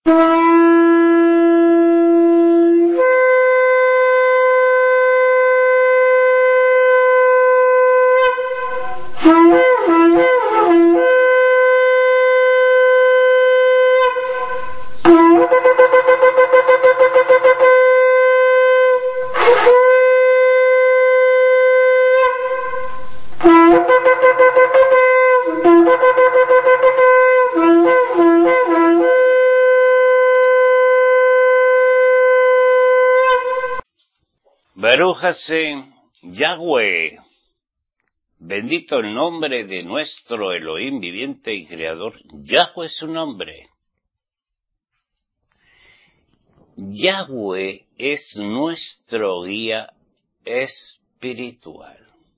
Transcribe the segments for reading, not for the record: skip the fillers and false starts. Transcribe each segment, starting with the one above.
Baruch Hashem, Yahweh, bendito el nombre de nuestro Elohim viviente y creador. Yahweh es su nombre. Yahweh es nuestro guía espiritual.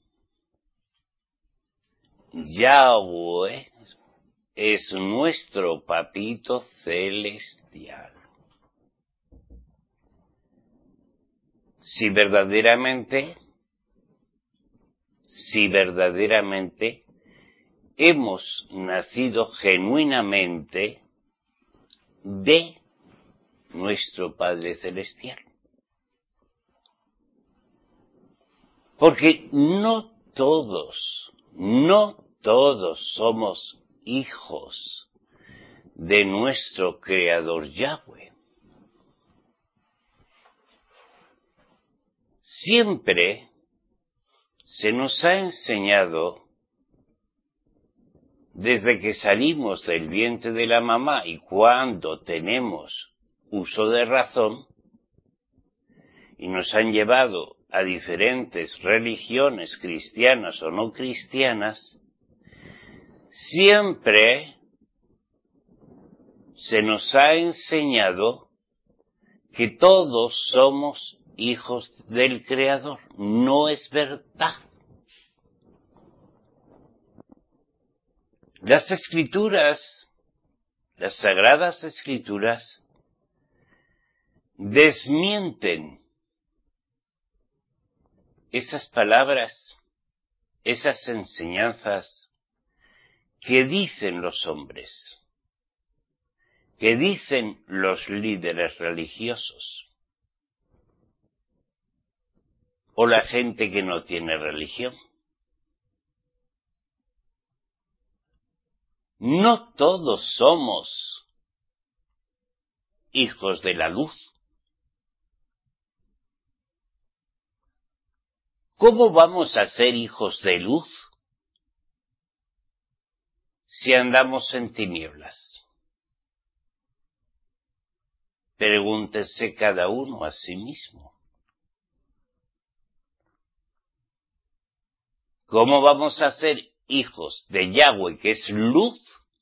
Yahweh es nuestro papito celestial. Si verdaderamente hemos nacido genuinamente de nuestro Padre Celestial. Porque no todos somos hijos de nuestro Creador Yahweh. Siempre se nos ha enseñado, desde que salimos del vientre de la mamá y cuando tenemos uso de razón, y nos han llevado a diferentes religiones cristianas o no cristianas, siempre se nos ha enseñado que todos somos hijos del Creador. No es verdad. Las Escrituras, las Sagradas Escrituras, desmienten esas palabras, esas enseñanzas que dicen los hombres, que dicen los líderes religiosos, o la gente que no tiene religión. No todos somos hijos de la luz. ¿Cómo vamos a ser hijos de luz si andamos en tinieblas? Pregúntese cada uno a sí mismo. ¿Cómo vamos a ser hijos de Yahweh, que es luz,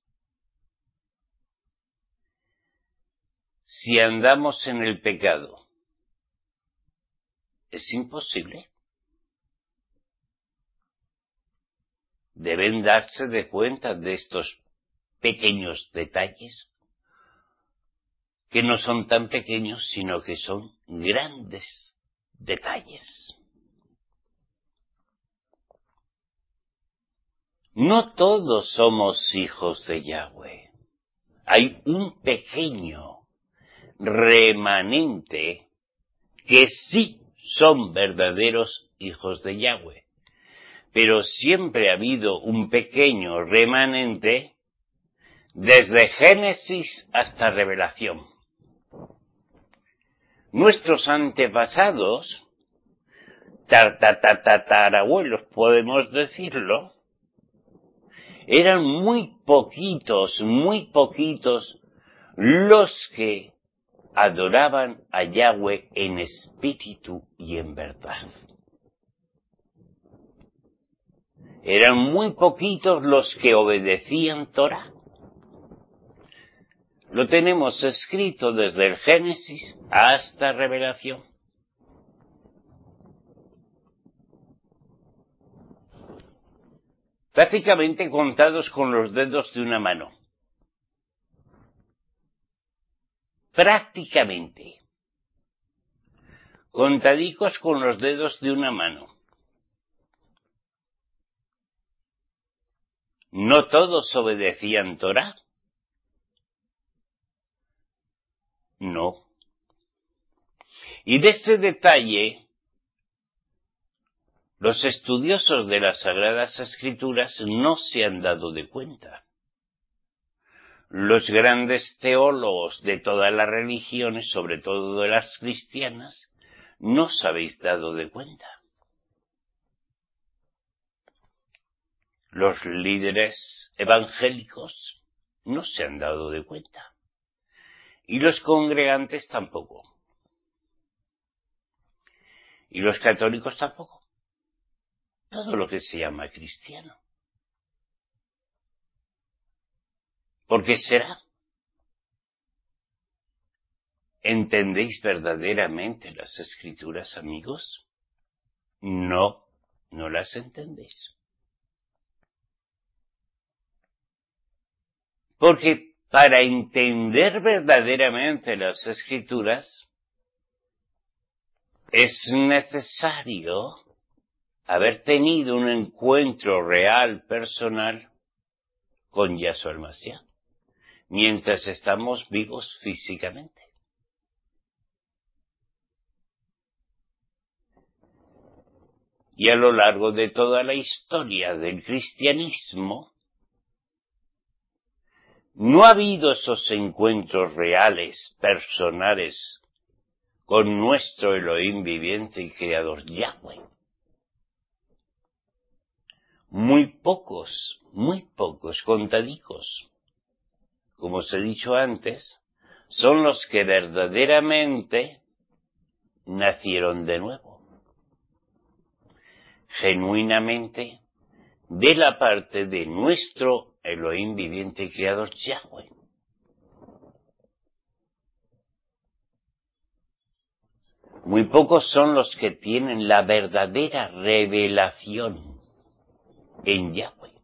si andamos en el pecado? Es imposible. Deben darse de cuenta de estos pequeños detalles, que no son tan pequeños, sino que son grandes detalles. No todos somos hijos de Yahweh. Hay un pequeño remanente que sí son verdaderos hijos de Yahweh. Pero siempre ha habido un pequeño remanente desde Génesis hasta Revelación. Nuestros antepasados, tatarabuelos podemos decirlo, eran muy poquitos los que adoraban a Yahweh en espíritu y en verdad. Eran muy poquitos los que obedecían Torah. Lo tenemos escrito desde el Génesis hasta Revelación. Prácticamente contados con los dedos de una mano. Prácticamente. Contadicos con los dedos de una mano. No todos obedecían Torah. No. Y de este detalle, los estudiosos de las Sagradas Escrituras no se han dado de cuenta. Los grandes teólogos de todas las religiones, sobre todo de las cristianas, no os habéis dado de cuenta. Los líderes evangélicos no se han dado de cuenta. Y los congregantes tampoco. Y los católicos tampoco. Todo lo que se llama cristiano. ¿Por qué será? ¿Entendéis verdaderamente las Escrituras, amigos? No, no las entendéis. Porque para entender verdaderamente las Escrituras es necesario haber tenido un encuentro real, personal, con Yahshua el Mashiach, mientras estamos vivos físicamente. Y a lo largo de toda la historia del cristianismo, no ha habido esos encuentros reales, personales, con nuestro Elohim viviente y creador Yahweh. Muy pocos, contadicos, como os he dicho antes, son los que verdaderamente nacieron de nuevo, genuinamente, de la parte de nuestro Elohim viviente y creador Yahweh. Muy pocos son los que tienen la verdadera revelación en Yahweh.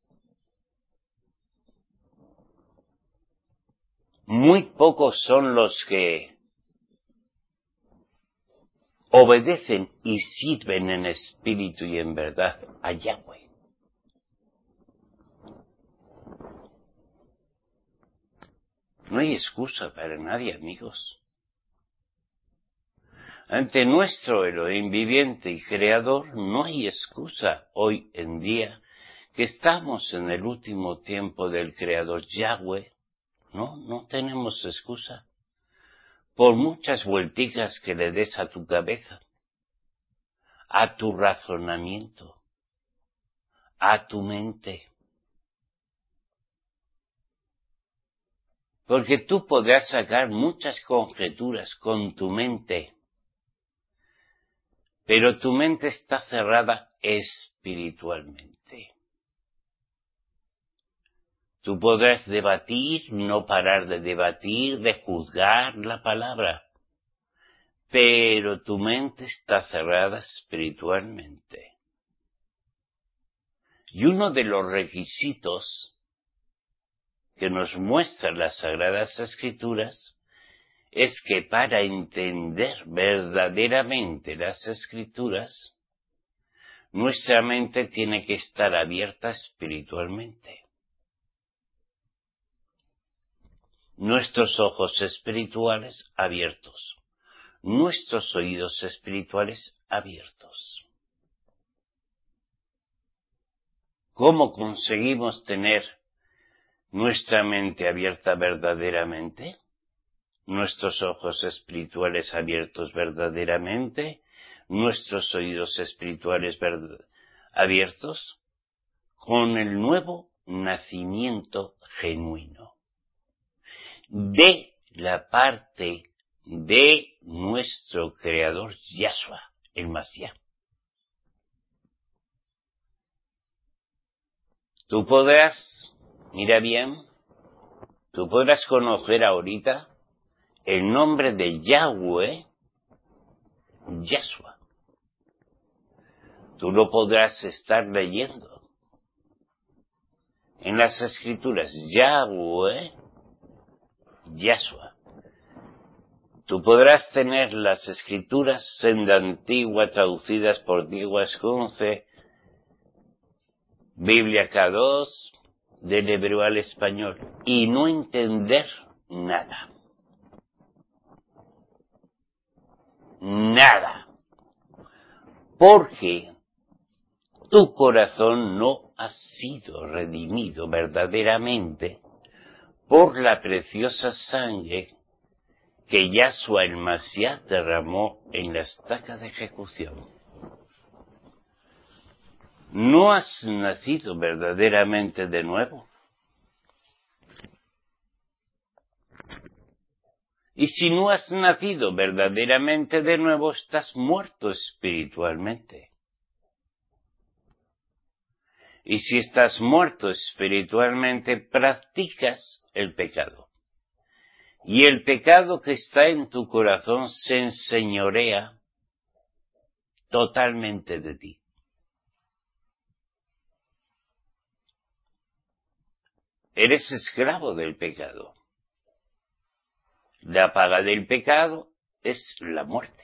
Muy pocos son los que obedecen y sirven en espíritu y en verdad a Yahweh. No hay excusa para nadie, amigos. Ante nuestro Elohim viviente y creador no hay excusa hoy en día que estamos en el último tiempo del creador Yahweh. No tenemos excusa. Por muchas vuelticas que le des a tu cabeza, a tu razonamiento, a tu mente. Porque tú podrás sacar muchas conjeturas con tu mente, pero tu mente está cerrada espiritualmente. Tú podrás debatir, no parar de debatir, de juzgar la palabra, pero tu mente está cerrada espiritualmente. Y uno de los requisitos que nos muestran las Sagradas Escrituras es que para entender verdaderamente las Escrituras, nuestra mente tiene que estar abierta espiritualmente. Nuestros ojos espirituales abiertos, nuestros oídos espirituales abiertos. ¿Cómo conseguimos tener nuestra mente abierta verdaderamente? Nuestros ojos espirituales abiertos verdaderamente, nuestros oídos espirituales abiertos, con el nuevo nacimiento genuino de la parte de nuestro Creador Yahshua, el Mashiach. Tú podrás, mira bien, tú podrás conocer ahorita el nombre de Yahweh, Yahshua. Tú lo podrás estar leyendo en las Escrituras, Yahweh, Yahshua. Tú podrás tener las Escrituras senda antigua traducidas por Diego Ascunce, Biblia K2, del hebreo al español, y no entender nada. nada, porque tu corazón no ha sido redimido verdaderamente por la preciosa sangre que Yahshua el Mashiach derramó en la estaca de ejecución. No has nacido verdaderamente de nuevo. Y si no has nacido verdaderamente de nuevo, estás muerto espiritualmente. Y si estás muerto espiritualmente, practicas el pecado. Y el pecado que está en tu corazón se enseñorea totalmente de ti. Eres esclavo del pecado. La paga del pecado es la muerte.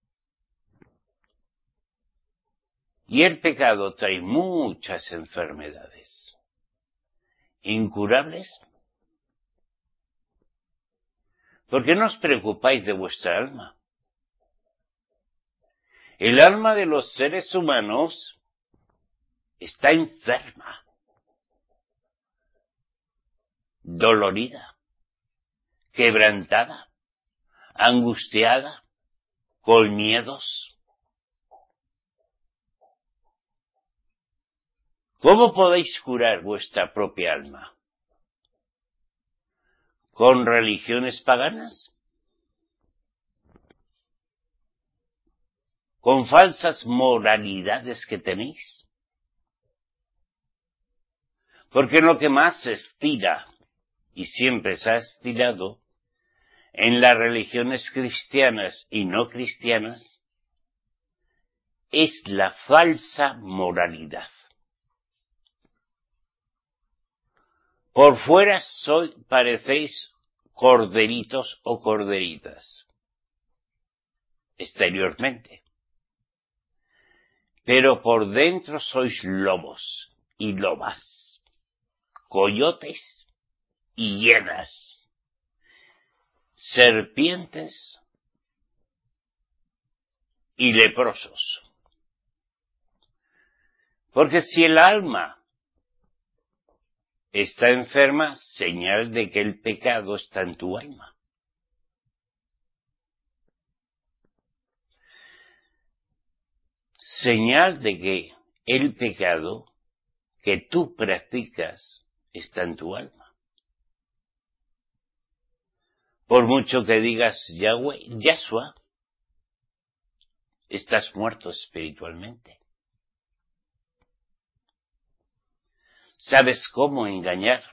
Y el pecado trae muchas enfermedades. ¿Incurables? ¿Por qué no os preocupáis de vuestra alma? El alma de los seres humanos está enferma, dolorida, quebrantada, angustiada, con miedos. ¿Cómo podéis curar vuestra propia alma? ¿Con religiones paganas? ¿Con falsas moralidades que tenéis? Porque lo que más se estira, y siempre se ha estirado, en las religiones cristianas y no cristianas, es la falsa moralidad. Por fuera parecéis corderitos o corderitas, exteriormente. Pero por dentro sois lobos y lobas, coyotes y hienas, serpientes y leprosos. Porque si el alma está enferma, señal de que el pecado está en tu alma. Señal de que el pecado que tú practicas está en tu alma. Por mucho que digas Yahweh, Yahshua, estás muerto espiritualmente. Sabes cómo engañar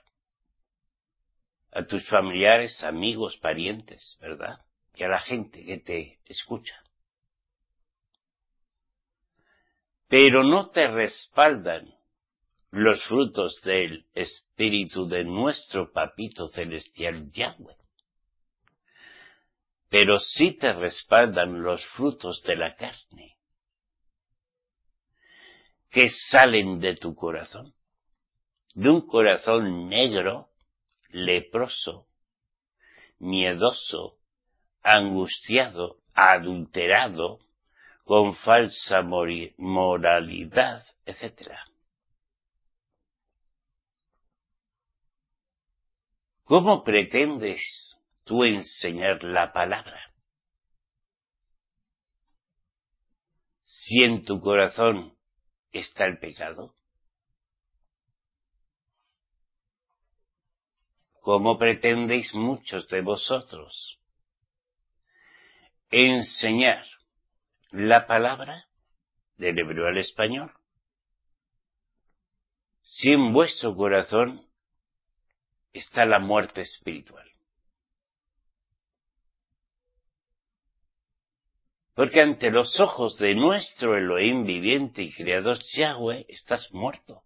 a tus familiares, amigos, parientes, ¿verdad? Y a la gente que te escucha. Pero no te respaldan los frutos del Espíritu de nuestro Papito Celestial Yahweh. Pero sí te respaldan los frutos de la carne, que salen de tu corazón, de un corazón negro, leproso, miedoso, angustiado, adulterado, con falsa moralidad, etc. ¿Cómo pretendes tú enseñar la palabra si en tu corazón está el pecado? ¿Cómo pretendéis muchos de vosotros enseñar la palabra del hebreo al español si en vuestro corazón está la muerte espiritual? Porque ante los ojos de nuestro Elohim viviente y creador Yahweh estás muerto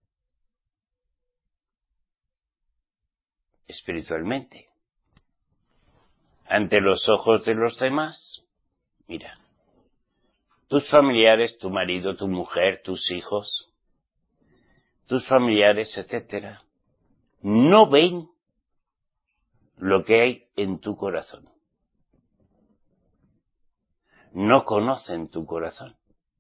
espiritualmente. Ante los ojos de los demás, mira, tus familiares, tu marido, tu mujer, tus hijos, tus familiares, etcétera, no ven lo que hay en tu corazón. no conocen tu corazón.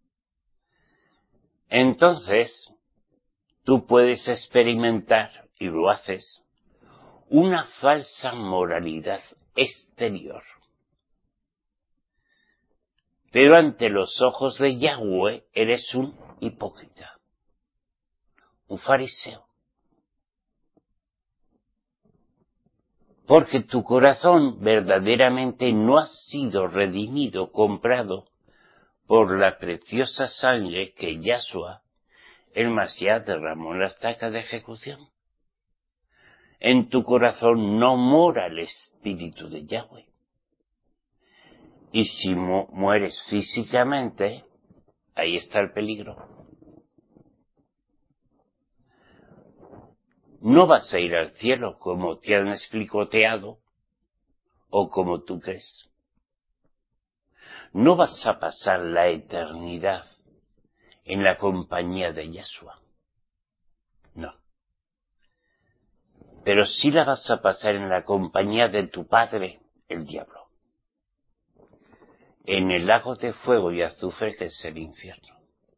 Entonces, tú puedes experimentar, y lo haces, una falsa moralidad exterior. Pero ante los ojos de Yahweh eres un hipócrita, un fariseo. Porque tu corazón verdaderamente no ha sido redimido, comprado por la preciosa sangre que Yahshua, el Mashiach, derramó en la estaca de ejecución. En tu corazón no mora el Espíritu de Yahweh. Y si mueres físicamente, ahí está el peligro. No vas a ir al cielo como te han explicoteado o como tú crees. No vas a pasar la eternidad en la compañía de Yahshua. No. Pero sí la vas a pasar en la compañía de tu padre, el diablo. En el lago de fuego y azufre que es el infierno.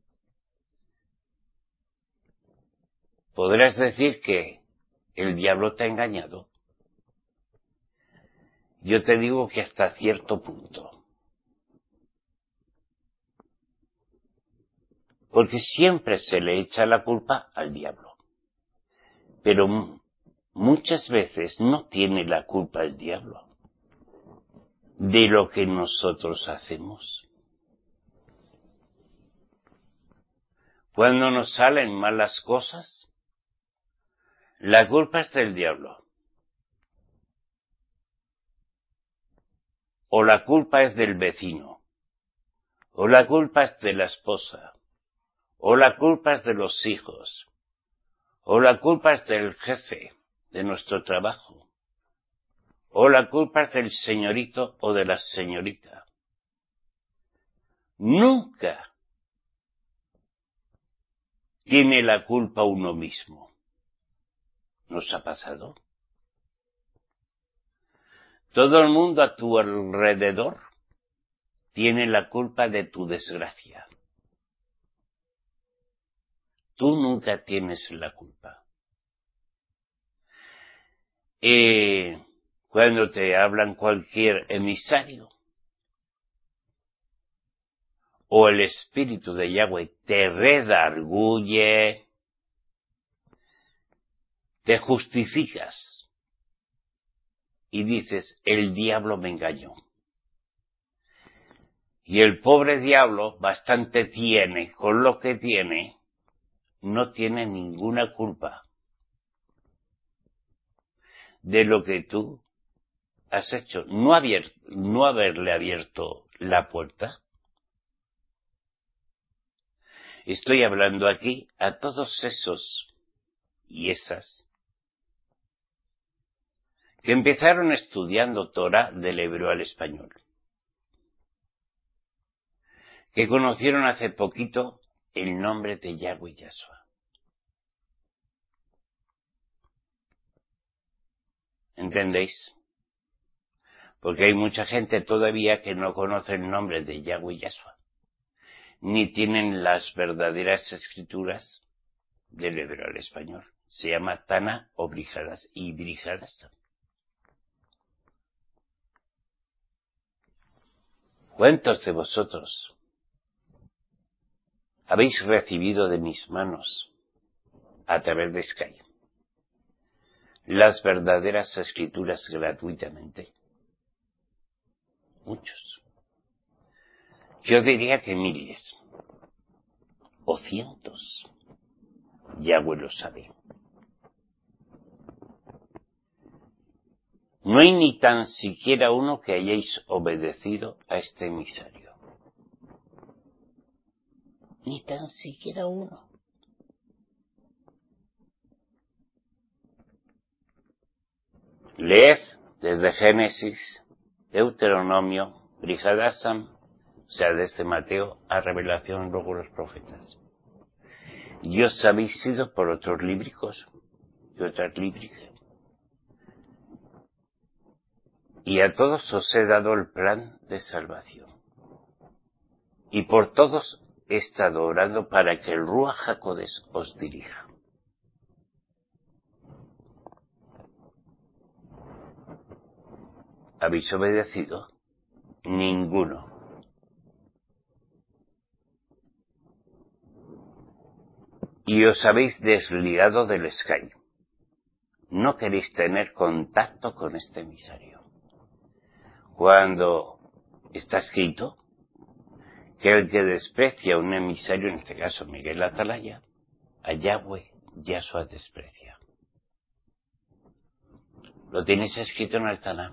Podrás decir que el diablo te ha engañado. Yo te digo que hasta cierto punto. Porque siempre se le echa la culpa al diablo. Pero muchas veces no tiene la culpa el diablo de lo que nosotros hacemos. Cuando nos salen malas cosas, la culpa es del diablo. O la culpa es del vecino. O la culpa es de la esposa. O la culpa es de los hijos. O la culpa es del jefe de nuestro trabajo. O la culpa es del señorito o de la señorita. Nunca tiene la culpa uno mismo. ¿Nos ha pasado? Todo el mundo a tu alrededor tiene la culpa de tu desgracia. Tú nunca tienes la culpa. Cuando te hablan cualquier emisario o el espíritu de Yahweh te redarguye, te justificas y dices, el diablo me engañó. Y el pobre diablo bastante tiene, con lo que tiene, no tiene ninguna culpa de lo que tú has hecho. No haberle abierto la puerta. Estoy hablando aquí a todos esos y esas que empezaron estudiando Torah del hebreo al español, que conocieron hace poquito el nombre de Yahweh Yahshua. ¿Entendéis? Porque hay mucha gente todavía que no conoce el nombre de Yahweh Yahshua, ni tienen las verdaderas escrituras del hebreo al español. Se llama Tana o Brihadas y Brihadas. ¿Cuántos de vosotros habéis recibido de mis manos, a través de Skype, las verdaderas escrituras gratuitamente? Muchos. Yo diría que miles o cientos. Yahweh lo sabe. No hay ni tan siquiera uno que hayáis obedecido a este emisario. Ni tan siquiera uno. Leed desde Génesis, Deuteronomio, Brihadássam, o sea, desde Mateo a Revelación, luego los profetas. Y os habéis ido por otros líbricos y otras líbricas. Y a todos os he dado el plan de salvación. y por todos he estado orando para que el Ruach HaKodesh os dirija. ¿Habéis obedecido? Ninguno. Y os habéis desligado del Skype. No queréis tener contacto con este emisario. Cuando está escrito que el que desprecia a un emisario, en este caso Miguel Atalaya, a Yahweh Yahshua desprecia. Lo tienes escrito en el Tanaj.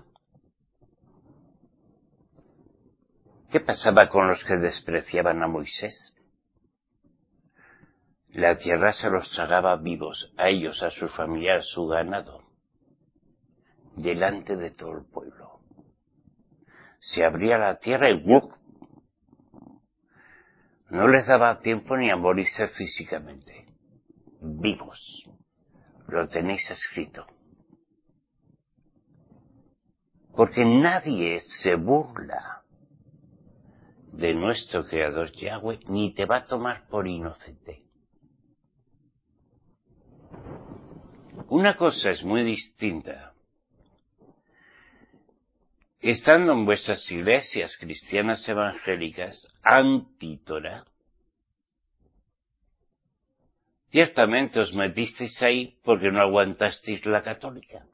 ¿Qué pasaba con los que despreciaban a Moisés? La tierra se los tragaba vivos, a ellos, a sus familiares, su ganado, delante de todo el pueblo. Se abría la tierra y ¡wup! No les daba tiempo ni a morirse físicamente. Vivos. Lo tenéis escrito. Porque nadie se burla de nuestro Creador Yahweh, ni te va a tomar por inocente. Una cosa es muy distinta. Estando en vuestras iglesias cristianas evangélicas anti-Torah, ciertamente os metisteis ahí porque no aguantasteis la católica.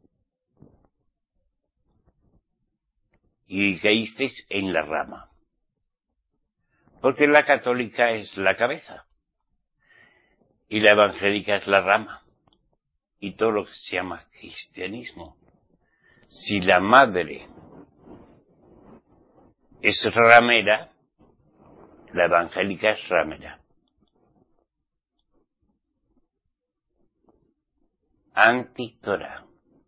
Y caísteis en la rama. Porque la católica es la cabeza. Y la evangélica es la rama. Y todo lo que se llama cristianismo. Si la madre es ramera, la evangélica es ramera. Anti-Torah.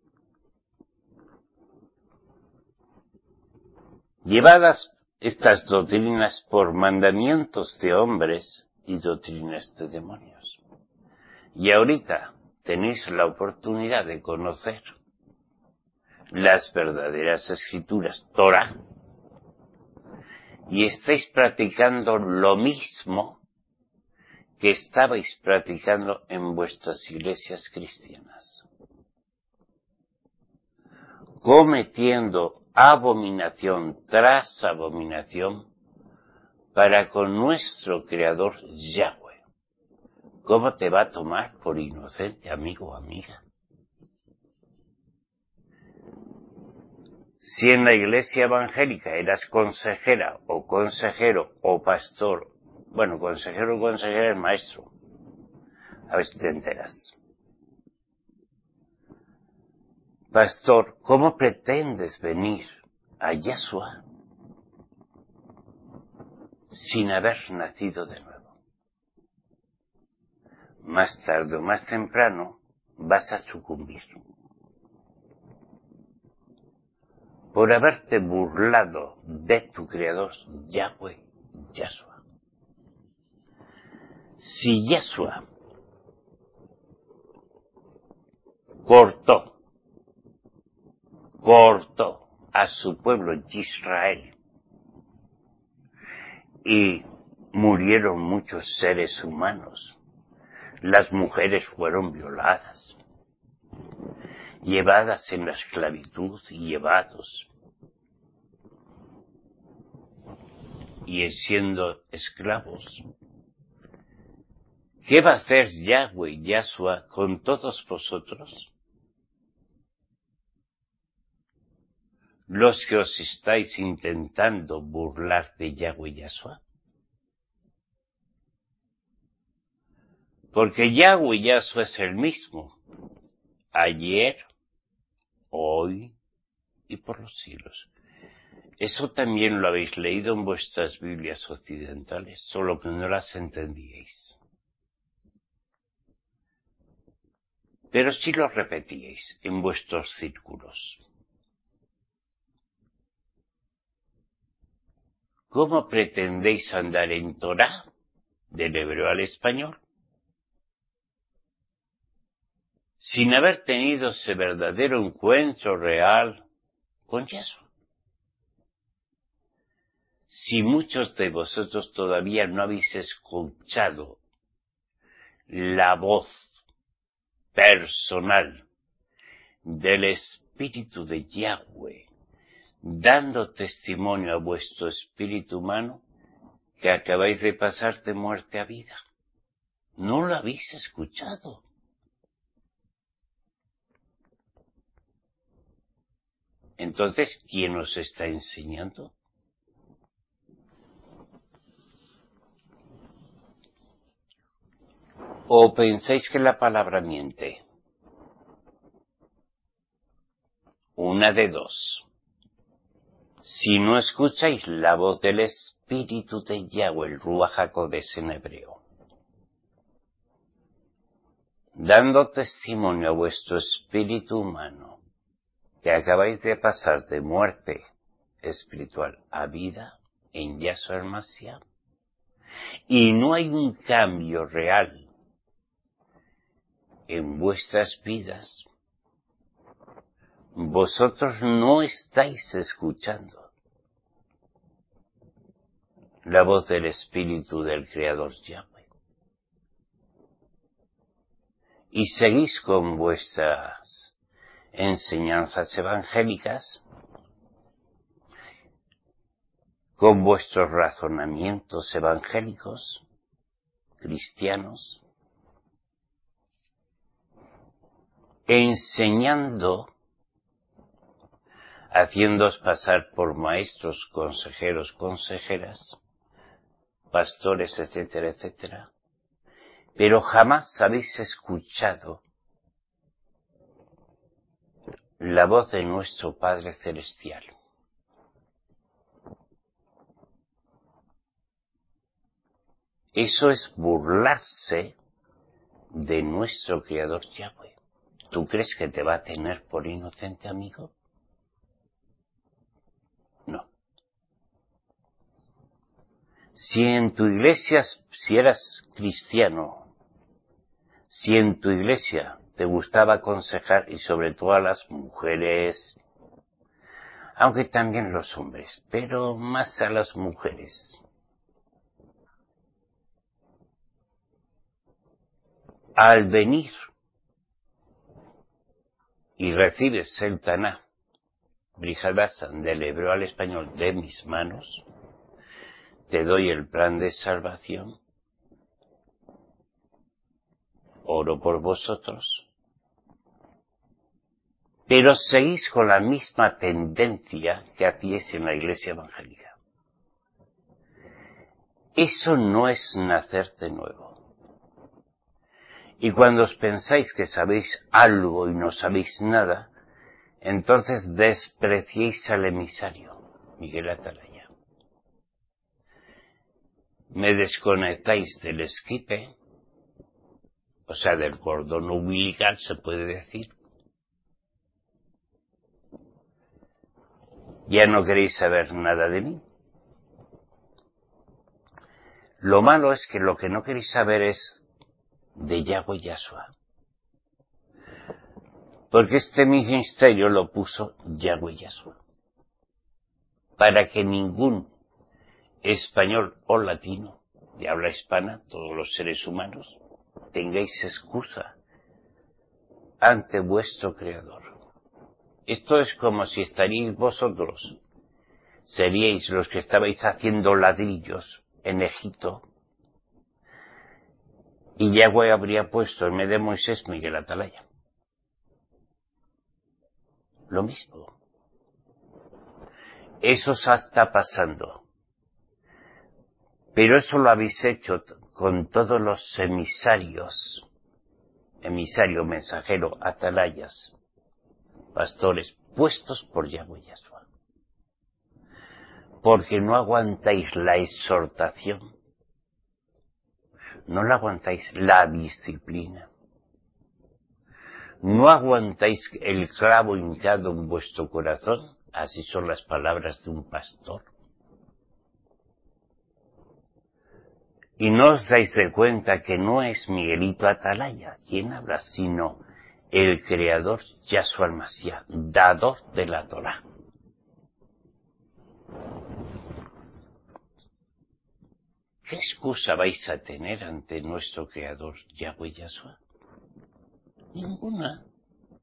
Llevadas estas doctrinas por mandamientos de hombres y doctrinas de demonios. Y ahorita tenéis la oportunidad de conocer las verdaderas escrituras, Torah, y estáis practicando lo mismo que estabais practicando en vuestras iglesias cristianas, cometiendo abominación tras abominación para con nuestro Creador Yahweh. ¿Cómo te va a tomar por inocente, amigo o amiga? Si en la iglesia evangélica eras consejera o consejero o pastor, bueno, consejero o consejera es maestro, a ver si te enteras. Pastor, ¿cómo pretendes venir a Yahshua sin haber nacido de nuevo? Más tarde o más temprano vas a sucumbir. Por haberte burlado de tu Creador, Yahweh, Yahshua. Si Yahshua cortó a su pueblo Israel y murieron muchos seres humanos, las mujeres fueron violadas, llevadas en la esclavitud y llevados, y siendo esclavos. ¿Qué va a hacer Yahweh, Yahshua, con todos vosotros? Los que os estáis intentando burlar de Yahweh, Yahshua. Porque Yahweh, Yahshua es el mismo, ayer, hoy y por los siglos. Eso también lo habéis leído en vuestras Biblias occidentales, solo que no las entendíais. Pero sí lo repetíais en vuestros círculos. ¿Cómo pretendéis andar en Torah, del hebreo al español, sin haber tenido ese verdadero encuentro real con Yahshua? si muchos de vosotros todavía no habéis escuchado la voz personal del Espíritu de Yahweh, dando testimonio a vuestro espíritu humano que acabáis de pasar de muerte a vida. No lo habéis escuchado. Entonces, ¿quién os está enseñando? ¿O pensáis que la palabra miente? Una de dos. Si no escucháis la voz del Espíritu de Yahweh, el Ruach HaKodesh en hebreo, dando testimonio a vuestro espíritu humano, que acabáis de pasar de muerte espiritual a vida en Yahshua el Mashiach, y no hay un cambio real en vuestras vidas, vosotros no estáis escuchando la voz del Espíritu del Creador Yahweh. Y seguís con vuestras enseñanzas evangélicas, con vuestros razonamientos evangélicos, cristianos, enseñando, haciéndoos pasar por maestros, consejeros, consejeras, pastores, etcétera, etcétera, pero jamás habéis escuchado la voz de nuestro Padre Celestial. Eso es burlarse de nuestro Creador Yahweh. ¿Tú crees que te va a tener por inocente, amigo? No. Si en tu iglesia, si eras cristiano, si en tu iglesia te gustaba aconsejar, y sobre todo a las mujeres, aunque también los hombres, pero más a las mujeres, al venir y recibes el Taná, Brihadasan, del hebreo al español, de mis manos, te doy el plan de salvación, oro por vosotros, pero seguís con la misma tendencia que hacíais en la iglesia evangélica. Eso no es nacer de nuevo. Y cuando os pensáis que sabéis algo y no sabéis nada, entonces despreciéis al emisario, Miguel Atalaya. Me desconectáis del esquipe, o sea, del cordón umbilical, se puede decir. Ya no queréis saber nada de mí. Lo malo es que lo que no queréis saber es de Yahweh Yahshua. Porque este ministerio lo puso Yahweh Yahshua. Para que ningún español o latino de habla hispana, todos los seres humanos, tengáis excusa ante vuestro Creador. Esto es como si estaríais vosotros, seríais los que estabais haciendo ladrillos en Egipto, y Yahweh habría puesto en medio de Moisés Miguel Atalaya. Lo mismo. Eso se está pasando. Pero eso lo habéis hecho con todos los emisarios, emisario, mensajero, atalayas, pastores, puestos por Yahweh Yahshua. Porque no aguantáis la exhortación, no la aguantáis la disciplina, no aguantáis el clavo hincado en vuestro corazón, así son las palabras de un pastor. Y no os dais de cuenta que no es Miguelito Atalaya quien habla, sino el Creador Yahshua el Mashiach, dador de la Torá. ¿qué excusa vais a tener ante nuestro Creador, Yahweh Yahshua? Ninguna.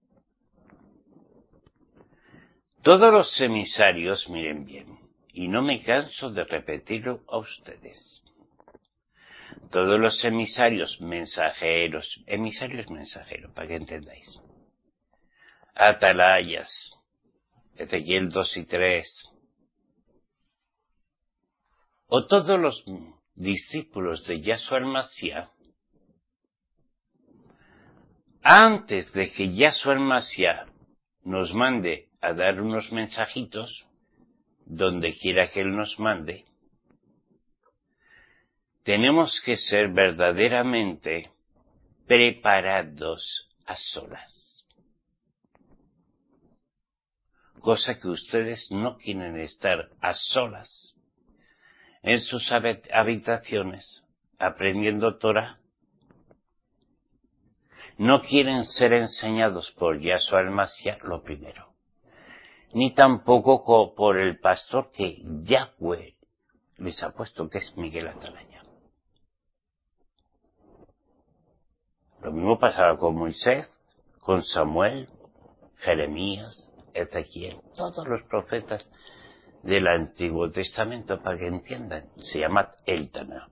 Todos los emisarios, miren bien, y no me canso de repetirlo a ustedes. Todos los emisarios mensajeros, para que entendáis. Atalayas, Ezequiel 2 y 3, o todos los discípulos de Yahshua el Mashiach, antes de que Yahshua el Mashiach nos mande a dar unos mensajitos, donde quiera que Él nos mande, tenemos que ser verdaderamente preparados a solas. Cosa que ustedes no quieren estar a solas en sus habitaciones aprendiendo Torah. No quieren ser enseñados por Yahshua el Mashiach, lo primero. Ni tampoco por el pastor que Yahweh les ha puesto, que es Miguel Atalaya. Lo mismo pasaba con Moisés, con Samuel, Jeremías, Ezequiel, todos los profetas del Antiguo Testamento, para que entiendan, se llama el Tanaj.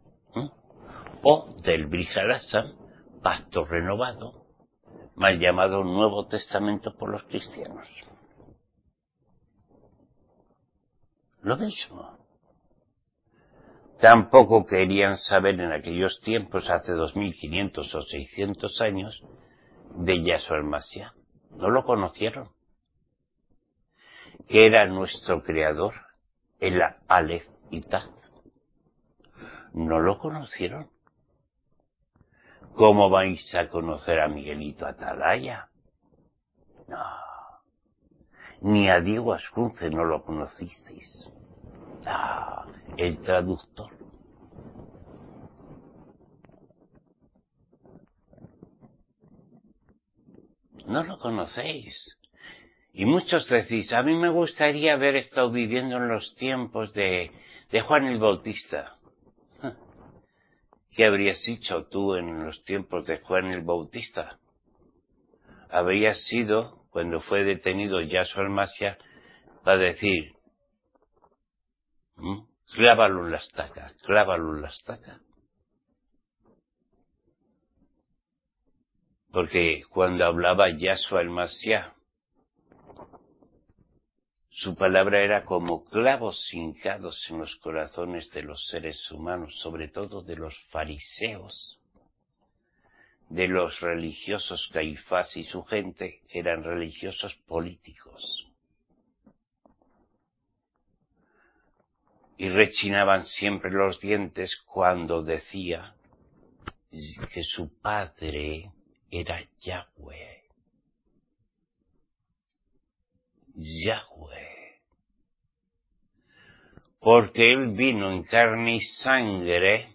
O del Brit Hadashah, Pacto Renovado, mal llamado Nuevo Testamento por los cristianos. Lo mismo. Tampoco querían saber en aquellos tiempos, hace 2500 o 600 años, de Yahshua el Mashiach. No lo conocieron. Que era nuestro Creador, el Aleph y Taf. No lo conocieron. ¿Cómo vais a conocer a Miguelito Atalaya? No. Ni a Diego Ascunce no lo conocisteis. Ah, el traductor. No lo conocéis. Y muchos decís, a mí me gustaría haber estado viviendo en los tiempos de Juan el Bautista. ¿Qué habrías dicho tú en los tiempos de Juan el Bautista? Habrías sido, cuando fue detenido Yahshua el Mashiach, para decir, clávalo en la estaca, clávalo en la estaca. Porque cuando hablaba Yahshua el Mashiach, su palabra era como clavos hincados en los corazones de los seres humanos, sobre todo de los fariseos, de los religiosos Caifás y su gente, que eran religiosos políticos. Y rechinaban siempre los dientes cuando decía que su padre era Yahweh. Yahweh. Porque Él vino en carne y sangre,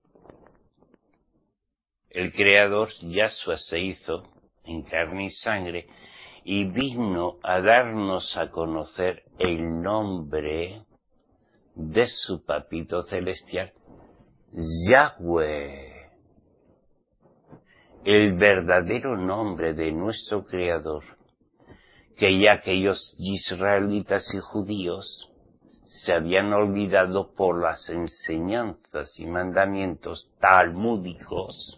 el Creador Yahshua se hizo en carne y sangre y vino a darnos a conocer el nombre de su papito celestial, Yahweh, el verdadero nombre de nuestro Creador, que ya aquellos israelitas y judíos se habían olvidado por las enseñanzas y mandamientos talmúdicos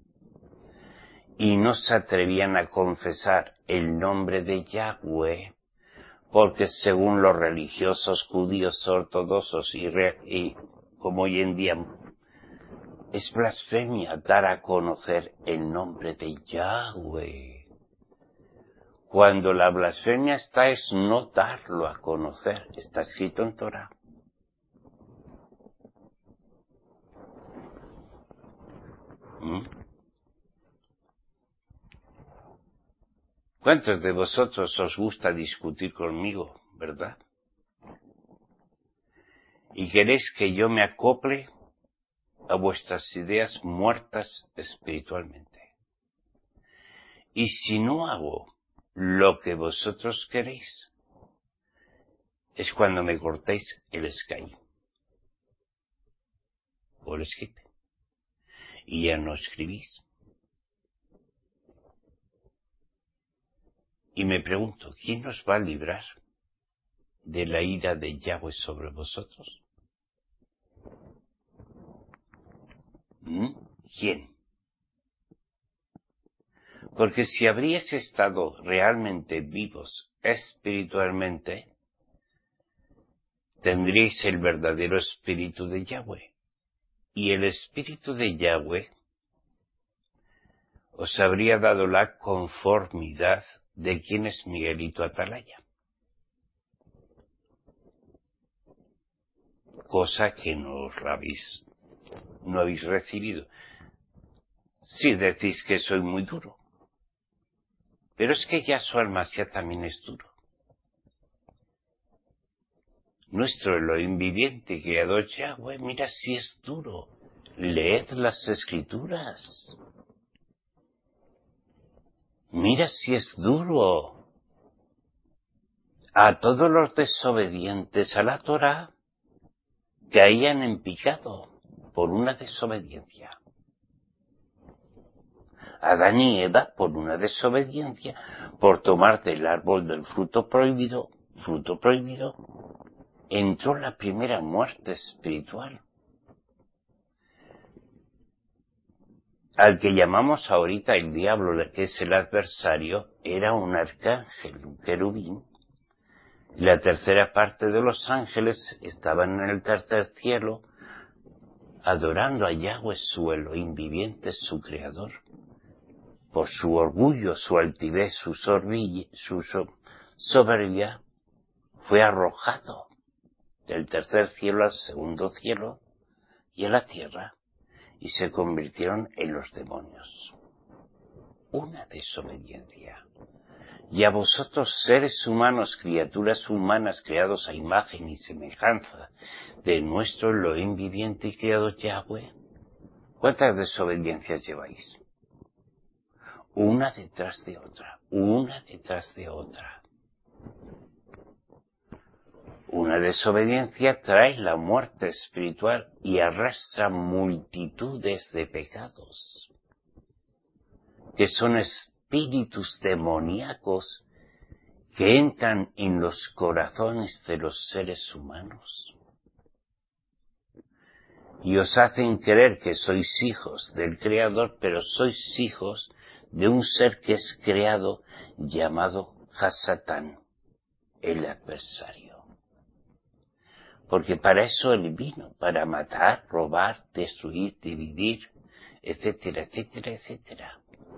y no se atrevían a confesar el nombre de Yahweh, porque según los religiosos judíos ortodoxos y como hoy en día es blasfemia dar a conocer el nombre de Yahweh. Cuando la blasfemia está es no darlo a conocer, está escrito en Torah. ¿Cuántos de vosotros os gusta discutir conmigo, verdad? ¿Y queréis que yo me acople a vuestras ideas muertas espiritualmente? Y si no hago lo que vosotros queréis, es cuando me cortéis el Skype. por escrito. Y ya no escribís. Y me pregunto, ¿quién nos va a librar de la ira de Yahweh sobre vosotros? ¿Quién? Porque si habríais estado realmente vivos espiritualmente, tendríais el verdadero espíritu de Yahweh. Y el espíritu de Yahweh os habría dado la conformidad de quién es Miguelito Atalaya. Cosa que no habéis recibido. Sí decís que soy muy duro. Pero es que Yahshua el-Mashiach también es duro. Nuestro Elohim viviente, creador Yahweh, mira si es duro. Leed las Escrituras. Mira si es duro. A todos los desobedientes a la Torah caían en picado por una desobediencia. Adán y Eva por una desobediencia, por tomar del árbol del fruto prohibido, entró la primera muerte espiritual. Al que llamamos ahorita el diablo, que es el adversario, era un arcángel, un querubín. La tercera parte de los ángeles estaban en el tercer cielo, adorando a Yahweh, su Elohim viviente, su creador. Por su orgullo, su altivez, su soberbia, fue arrojado del tercer cielo al segundo cielo y a la tierra, y se convirtieron en los demonios. Una desobediencia. Y a vosotros, seres humanos, criaturas humanas creados a imagen y semejanza de nuestro Elohim viviente y creador Yahweh, ¿cuántas desobediencias lleváis? Una detrás de otra, una detrás de otra. Una desobediencia trae la muerte espiritual y arrastra multitudes de pecados, que son espíritus demoníacos que entran en los corazones de los seres humanos y os hacen creer que sois hijos del Creador, pero sois hijos de un ser que es creado llamado Hasatán, el adversario. Porque para eso él vino, para matar, robar, destruir, dividir, etcétera, etcétera, etcétera.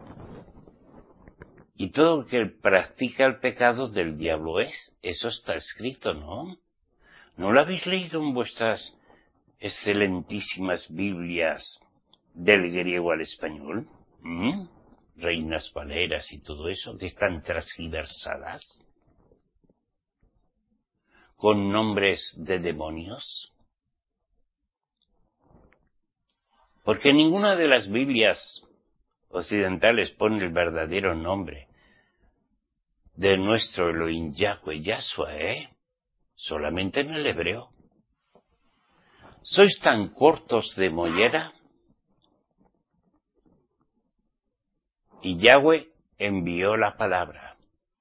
Y todo el que practica el pecado del diablo es. Eso está escrito, ¿no? ¿No lo habéis leído en vuestras excelentísimas Biblias del griego al español? Reinas Valeras y todo eso, que están transgiversadas con nombres de demonios. Porque ninguna de las Biblias occidentales pone el verdadero nombre de nuestro Elohim Yahweh, Yahshua, solamente en el hebreo. ¿Sois tan cortos de mollera? Y Yahweh envió la palabra.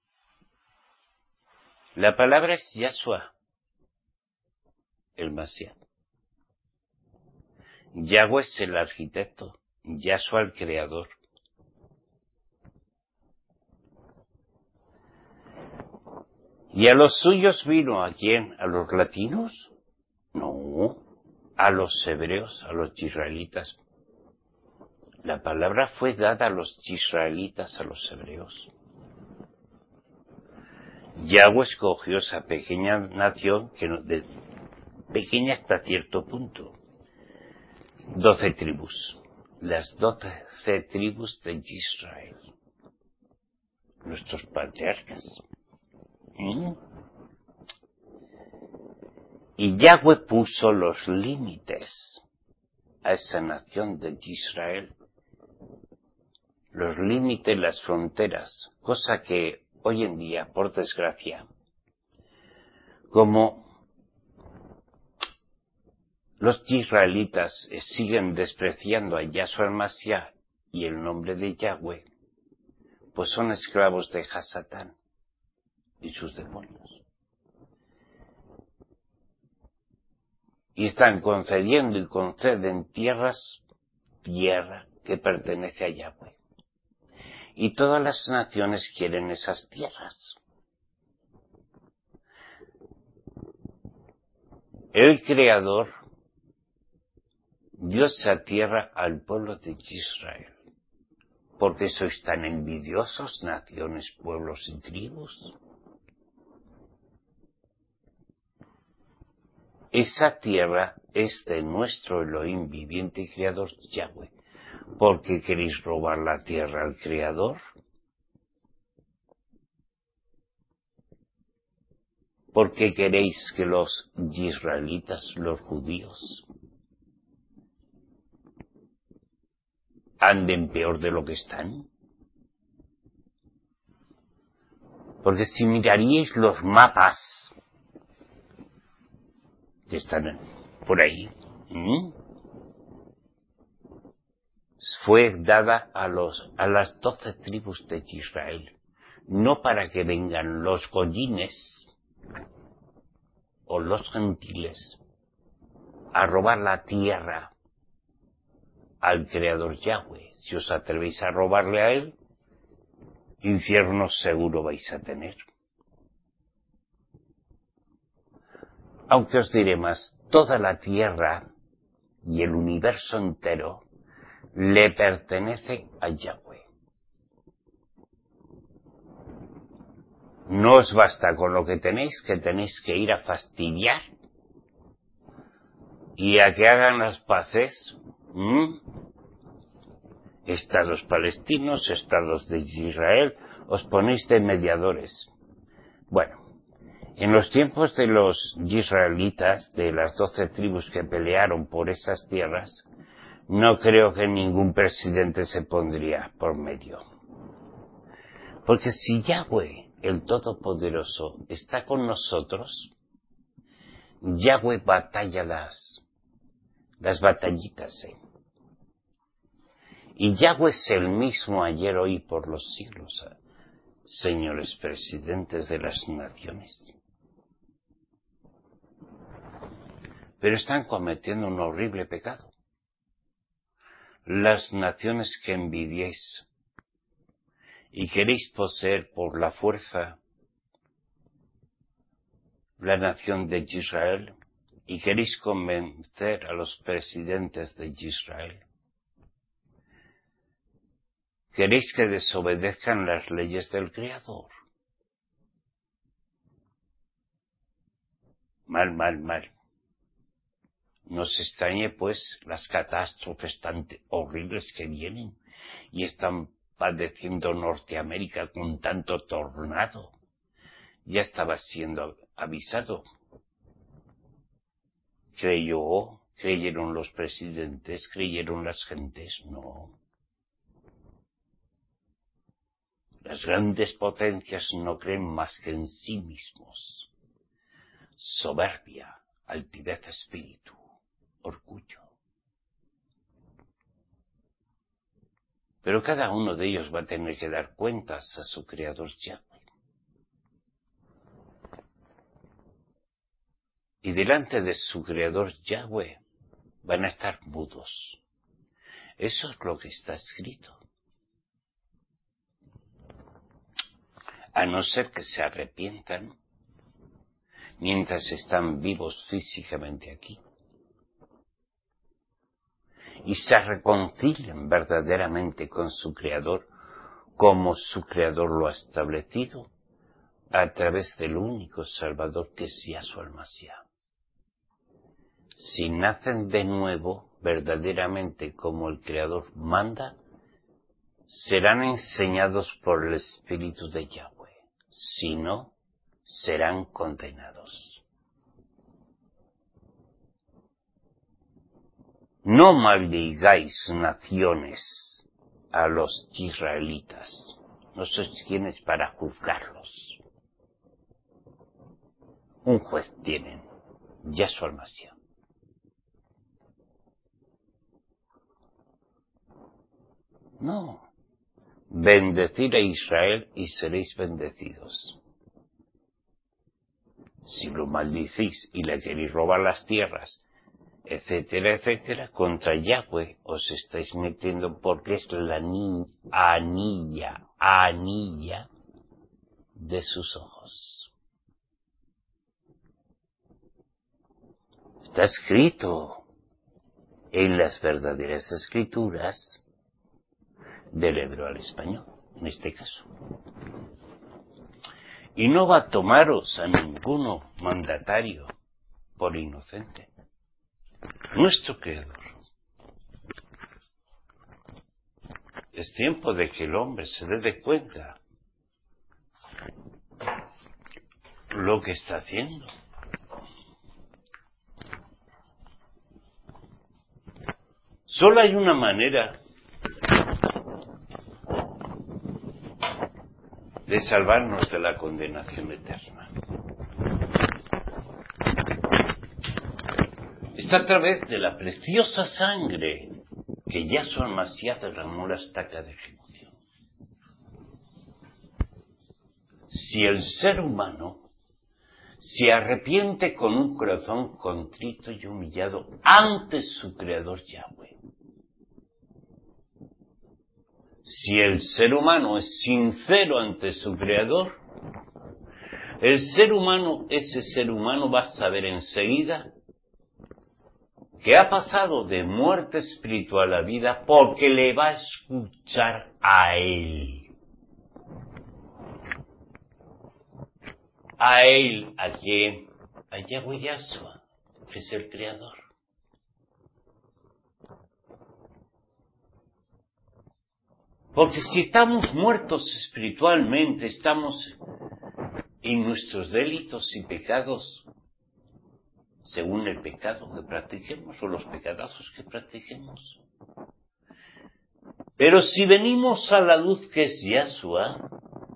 La palabra es Yahshua, el Mashiach. Yahweh es el arquitecto, Yahshua el creador. ¿Y a los suyos vino a quién? ¿A los latinos? No, a los hebreos, a los israelitas. La palabra fue dada a los israelitas, a los hebreos. Yahweh escogió esa pequeña nación, pequeña hasta cierto punto. 12 tribus. Las 12 tribus de Israel. Nuestros patriarcas. Y Yahweh puso los límites a esa nación de Israel. Los límites, las fronteras. Cosa que hoy en día, por desgracia, como los israelitas siguen despreciando a Yahshua el-Mashiach y el nombre de Yahweh, pues son esclavos de Hasatán y sus demonios. Y están concediendo y conceden tierra que pertenece a Yahweh. Y todas las naciones quieren esas tierras. El Creador dio esa tierra al pueblo de Israel. ¿Por qué sois tan envidiosos, naciones, pueblos y tribus? Esa tierra es de nuestro Elohim viviente y Creador Yahweh. ¿Por qué queréis robar la tierra al Creador? ¿Por qué queréis que los israelitas, los judíos, anden peor de lo que están? Porque si miraríais los mapas que están por ahí, fue dada a las 12 tribus de Israel, no para que vengan los goyines o los gentiles a robar la tierra al Creador Yahweh. Si os atrevéis a robarle a él, infierno seguro vais a tener. Aunque os diré más, toda la tierra y el universo entero le pertenece a Yahweh. No os basta con lo que tenéis que ir a fastidiar y a que hagan las paces. Estados palestinos, estados de Israel, os ponéis de mediadores. Bueno, en los tiempos de los israelitas, de las 12 tribus que pelearon por esas tierras, no creo que ningún presidente se pondría por medio. Porque si Yahweh, el Todopoderoso, está con nosotros, Yahweh batalla las batallitas, Y Yahweh es el mismo ayer, hoy, por los siglos, señores presidentes de las naciones. Pero están cometiendo un horrible pecado. Las naciones que envidiéis y queréis poseer por la fuerza la nación de Israel y queréis convencer a los presidentes de Israel. Queréis que desobedezcan las leyes del Creador. Mal, mal, mal. No se extrañe, pues, las catástrofes tan horribles que vienen y están padeciendo Norteamérica con tanto tornado. Ya estaba siendo avisado. Creyeron los presidentes, creyeron las gentes, no. Las grandes potencias no creen más que en sí mismos. Soberbia, altivez de espíritu, orgullo. Pero cada uno de ellos va a tener que dar cuentas a su Creador Yahweh. Y delante de su Creador Yahweh van a estar mudos. Eso es lo que está escrito. A no ser que se arrepientan mientras están vivos físicamente aquí. Y se reconcilien verdaderamente con su Creador, como su Creador lo ha establecido, a través del único Salvador que es Yahshua el-Mashiach. Si nacen de nuevo, verdaderamente como el Creador manda, serán enseñados por el Espíritu de Yahweh. Si no, serán condenados. No maldigáis naciones a los israelitas. No sois quienes para juzgarlos. Un juez tienen, Yahshua el-Mashiach. No. Bendecid a Israel y seréis bendecidos. Si lo maldicís y le queréis robar las tierras, etcétera, etcétera, contra Yahweh os estáis metiendo porque es la anilla de sus ojos. Está escrito en las verdaderas escrituras del hebreo al español, en este caso. Y no va a tomaros a ninguno mandatario por inocente. Nuestro Creador. Es tiempo de que el hombre se dé cuenta lo que está haciendo. Solo hay una manera de salvarnos de la condenación eterna. Está a través de la preciosa sangre que Yahshua Mashiach derramó la estaca de ejecución. Si el ser humano se arrepiente con un corazón contrito y humillado ante su Creador Yahweh, si el ser humano es sincero ante su Creador, ese ser humano va a saber enseguida que ha pasado de muerte espiritual a vida porque le va a escuchar a Él. ¿A Él? ¿A quién? A Yahweh Yahshua, que es el Creador. Porque si estamos muertos espiritualmente, estamos en nuestros delitos y pecados, según el pecado que practiquemos o los pecadazos que practiquemos. Pero si venimos a la luz que es Yahshua,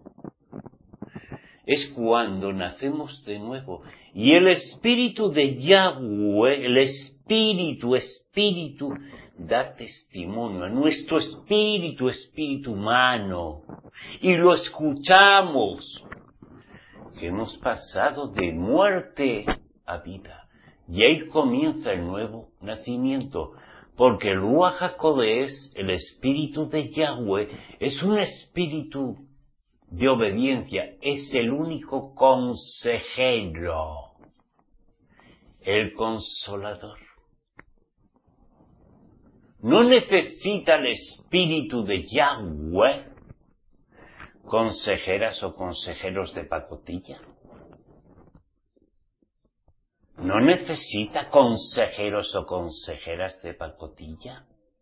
es cuando nacemos de nuevo. Y el Espíritu de Yahweh, el Espíritu, da testimonio a nuestro espíritu humano. Y lo escuchamos, que hemos pasado de muerte a vida. Y ahí comienza el nuevo nacimiento. Porque el Ruach HaKodesh, el Espíritu de Yahweh, es un espíritu de obediencia, es el único consejero, el consolador. No necesita el Espíritu de Yahweh consejeras o consejeros de pacotilla. No necesita consejeros o consejeras de pacotilla.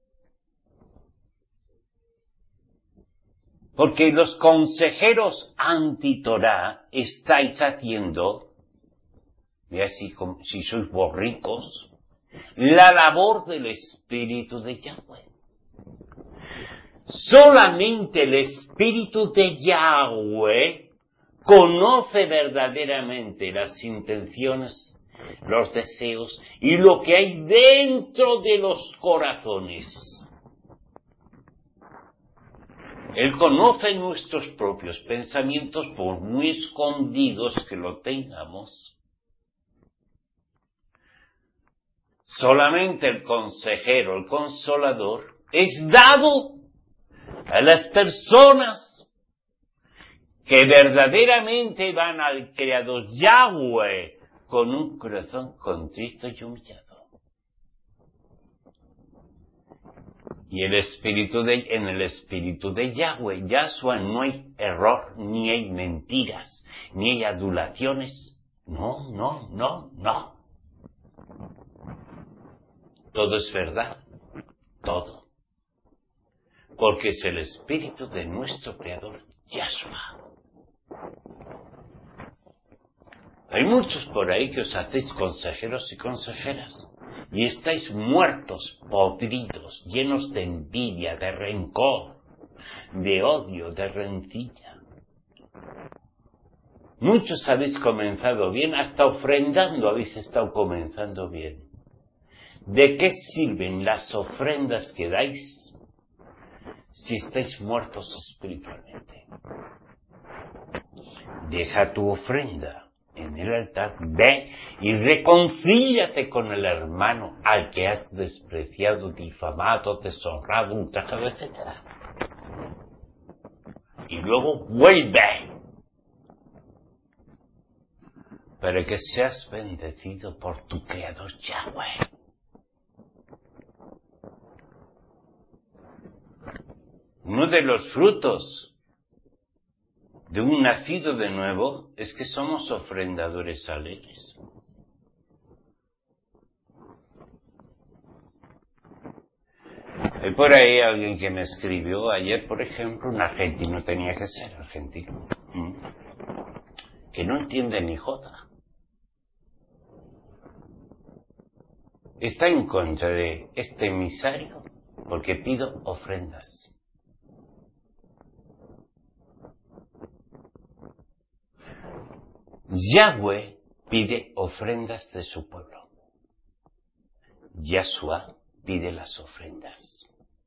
Porque los consejeros anti-Torah estáis haciendo, mira si sois borricos, la labor del Espíritu de Yahweh. Solamente el Espíritu de Yahweh conoce verdaderamente las intenciones, los deseos y lo que hay dentro de los corazones. Él conoce nuestros propios pensamientos por muy escondidos que lo tengamos. Solamente el consejero, el consolador, es dado a las personas que verdaderamente van al Creador Yahweh con un corazón contrito y humillado. Y en el espíritu de Yahweh, Yahshua, no hay error, ni hay mentiras, ni hay adulaciones. No. Todo es verdad, todo. Porque es el espíritu de nuestro Creador, Yahshua. Hay muchos por ahí que os hacéis consejeros y consejeras. Y estáis muertos, podridos, llenos de envidia, de rencor, de odio, de rencilla. Muchos habéis comenzado bien, hasta ofrendando habéis estado comenzando bien. ¿De qué sirven las ofrendas que dais si estáis muertos espiritualmente. Deja tu ofrenda en el altar, ve y reconcíliate con el hermano al que has despreciado, difamado, deshonrado, ultrajado, etc. Y luego vuelve para que seas bendecido por tu Creador Yahweh. Uno de los frutos de un nacido de nuevo es que somos ofrendadores alegres. Hay por ahí alguien que me escribió ayer, por ejemplo, un argentino, tenía que ser argentino, que no entiende ni jota. Está en contra de este emisario porque pido ofrendas. Yahweh pide ofrendas de su pueblo. Yahshua pide las ofrendas.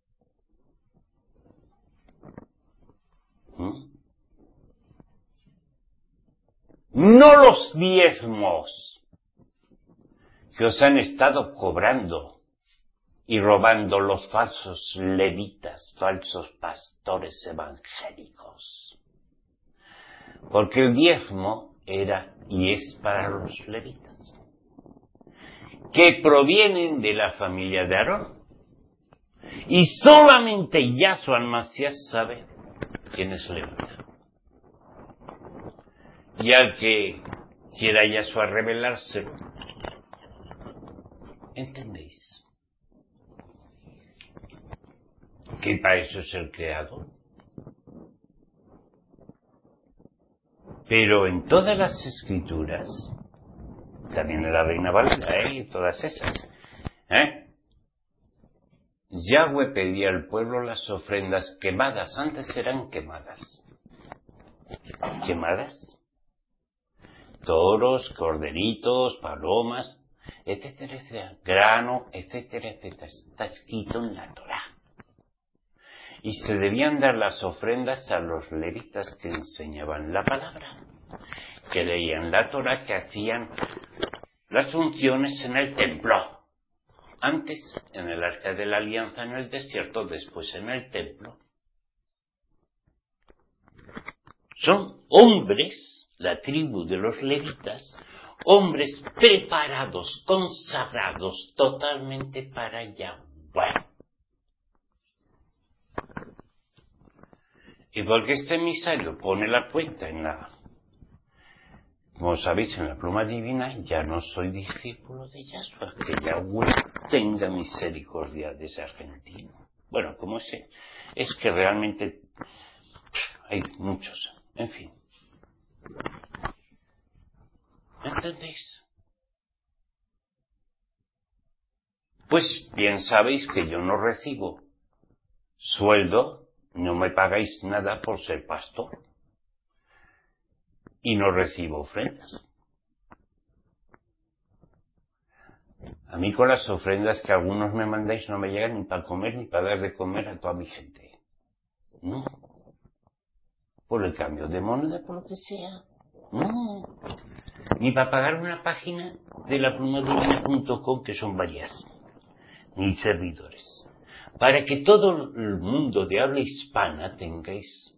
No los diezmos que os han estado cobrando y robando los falsos levitas, falsos pastores evangélicos. Porque el diezmo era y es para los levitas, que provienen de la familia de Aarón. Y solamente Yahshua Mashiach sabe quién es levita. Y al que quiera Yahshua revelárselo, ¿entendéis? Que para eso es el Creador. Pero en todas las Escrituras, también en la Reina Valera, y todas esas, Yahweh pedía al pueblo las ofrendas quemadas. Antes eran quemadas. ¿Quemadas? Toros, corderitos, palomas, etcétera, etcétera. Grano, etcétera, etcétera. Está escrito en la Torá. Y se debían dar las ofrendas a los levitas que enseñaban la palabra, que leían la Torá, que hacían las funciones en el templo. Antes en el Arca de la Alianza en el desierto, después en el templo. Son hombres, la tribu de los levitas, hombres preparados, consagrados totalmente para Yahweh. Y porque este emisario pone la cuenta como sabéis, en la pluma divina, ya no soy discípulo de Yahshua, que Yahweh tenga misericordia de ese argentino. Bueno, como sé, es que realmente hay muchos, en fin. ¿Entendéis? Pues bien sabéis que yo no recibo sueldo, no me pagáis nada por ser pastor. Y no recibo ofrendas. A mí con las ofrendas que algunos me mandáis no me llegan ni para comer ni para dar de comer a toda mi gente. No. Por el cambio de moneda, por lo que sea. No. Ni para pagar una página de laplumadivina.com, que son varias. Ni servidores. Para que todo el mundo de habla hispana tengáis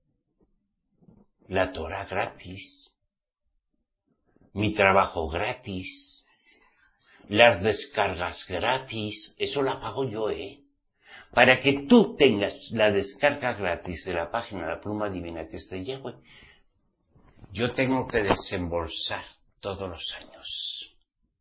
la Torah gratis, mi trabajo gratis, las descargas gratis, eso la pago yo, Para que tú tengas la descarga gratis de la página La Pluma Divina, que es de Yahweh, yo tengo que desembolsar todos los años.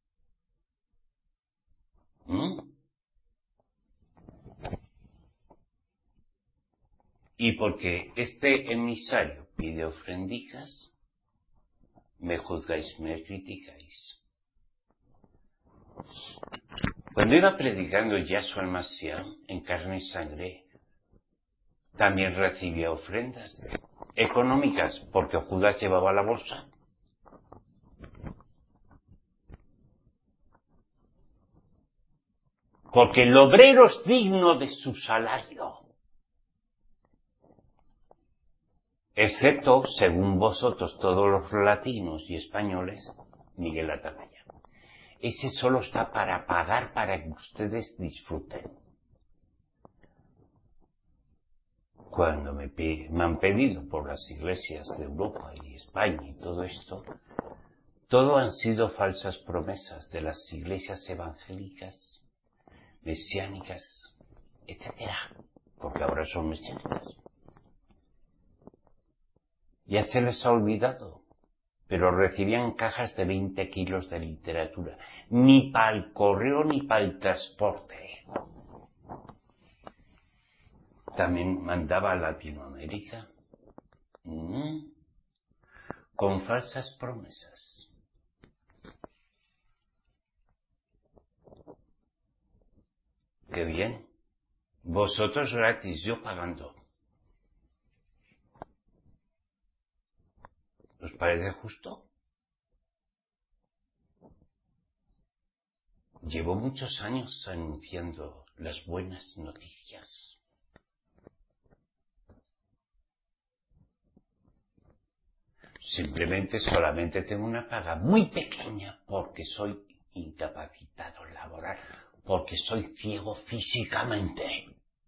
Y porque este emisario pide ofrendicas, me juzgáis, me criticáis. Cuando iba predicando Yahshua Mashiach en carne y sangre, también recibía ofrendas económicas, porque Judas llevaba la bolsa. Porque el obrero es digno de su salario. excepto, según vosotros, todos los latinos y españoles, Miguel Atalaya. Ese solo está para pagar para que ustedes disfruten. Cuando me han pedido por las iglesias de Europa y España y todo esto, todo han sido falsas promesas de las iglesias evangélicas, mesiánicas, etcétera, porque ahora son mesiánicas. Ya se les ha olvidado, pero recibían cajas de 20 kilos de literatura, ni para el correo ni para el transporte. También mandaba a Latinoamérica, con falsas promesas. Qué bien. Vosotros gratis, yo pagando. ¿Os parece justo? Llevo muchos años anunciando las buenas noticias. Simplemente solamente tengo una paga muy pequeña porque soy incapacitado laboral, porque soy ciego físicamente.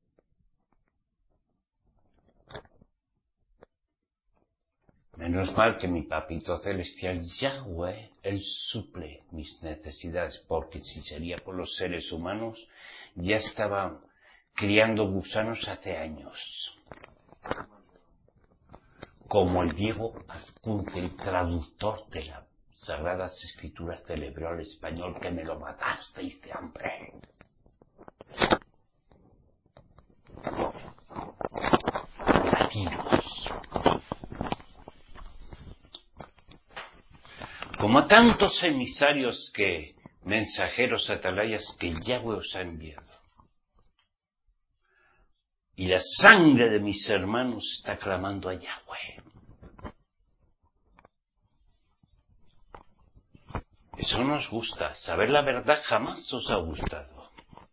Menos mal que mi papito celestial Yahweh, él suple mis necesidades, porque si sería por los seres humanos, ya estaba criando gusanos hace años. Como el Diego Azcunce, el traductor de las Sagradas Escrituras, celebró al español que me lo matasteis de hambre. Latinos. Como tantos emisarios mensajeros atalayas que Yahweh os ha enviado. Y la sangre de mis hermanos está clamando a Yahweh. Eso nos gusta. Saber la verdad jamás os ha gustado.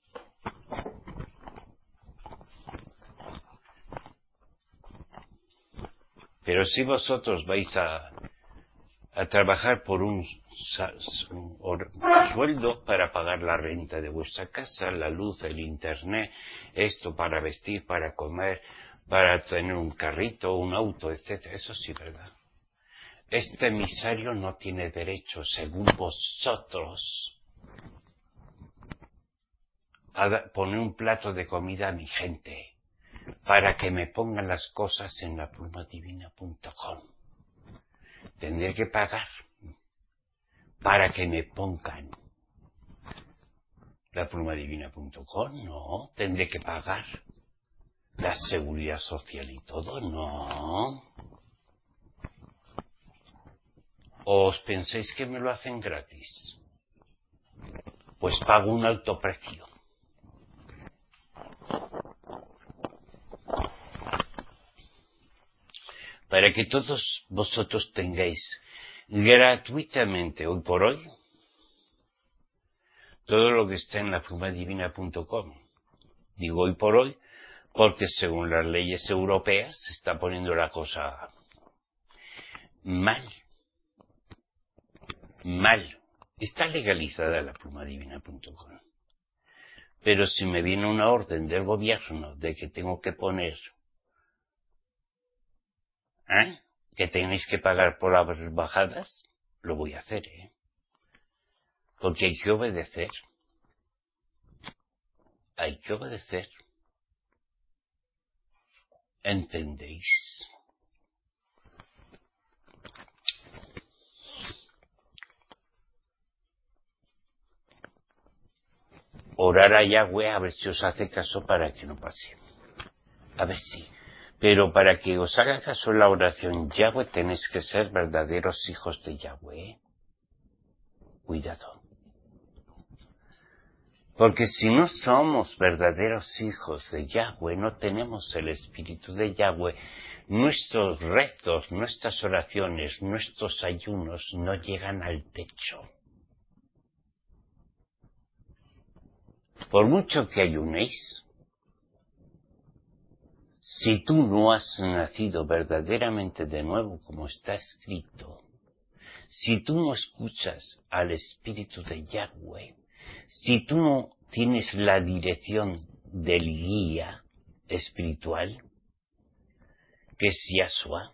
Pero si vosotros vais a trabajar por un sueldo para pagar la renta de vuestra casa, la luz, el internet, esto para vestir, para comer, para tener un carrito, un auto, etcétera, eso sí, ¿verdad? Este emisario no tiene derecho, según vosotros, a poner un plato de comida a mi gente para que me pongan las cosas en laplumadivina.com. Tendré que pagar para que me pongan laplumadivina.com, no. Tendré que pagar la seguridad social y todo, no. ¿O os pensáis que me lo hacen gratis? Pues pago un alto precio. Para que todos vosotros tengáis gratuitamente, hoy por hoy, todo lo que está en laplumadivina.com. Digo hoy por hoy, porque según las leyes europeas se está poniendo la cosa mal. Está legalizada laplumadivina.com. Pero si me viene una orden del gobierno de que tengo que poner, que tenéis que pagar por las bajadas, lo voy a hacer, porque hay que obedecer. Hay que obedecer. ¿Entendéis? Orar a Yahweh a ver si os hace caso para que no pase. A ver si. Pero para que os haga caso en la oración Yahweh tenéis que ser verdaderos hijos de Yahweh. Cuidado. Porque si no somos verdaderos hijos de Yahweh, no tenemos el espíritu de Yahweh, nuestros rezos, nuestras oraciones, nuestros ayunos no llegan al techo. Por mucho que ayunéis, Si tú no has nacido verdaderamente de nuevo, como está escrito, si tú no escuchas al Espíritu de Yahweh, si tú no tienes la dirección del guía espiritual, que es Yahshua,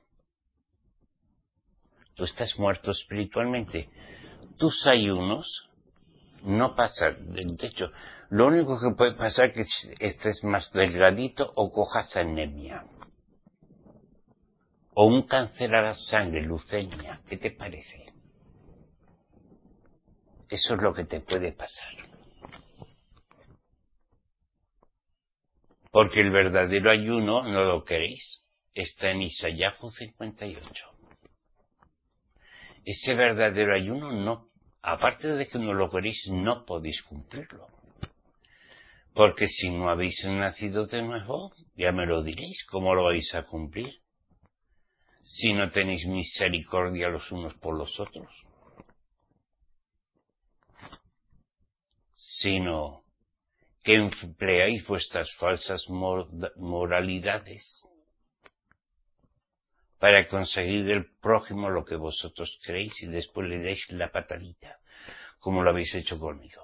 tú estás muerto espiritualmente. Tus ayunos no pasan. De hecho, lo único que puede pasar es que estés más delgadito o cojas anemia. O un cáncer a la sangre, leucemia. ¿Qué te parece? Eso es lo que te puede pasar. Porque el verdadero ayuno, no lo queréis, está en Isaías 58. Ese verdadero ayuno no, aparte de que no lo queréis, no podéis cumplirlo. Porque si no habéis nacido de nuevo, ya me lo diréis, ¿cómo lo vais a cumplir? Si no tenéis misericordia los unos por los otros. Sino que empleáis vuestras falsas moralidades para conseguir del prójimo lo que vosotros creéis y después le dais la patadita, como lo habéis hecho conmigo.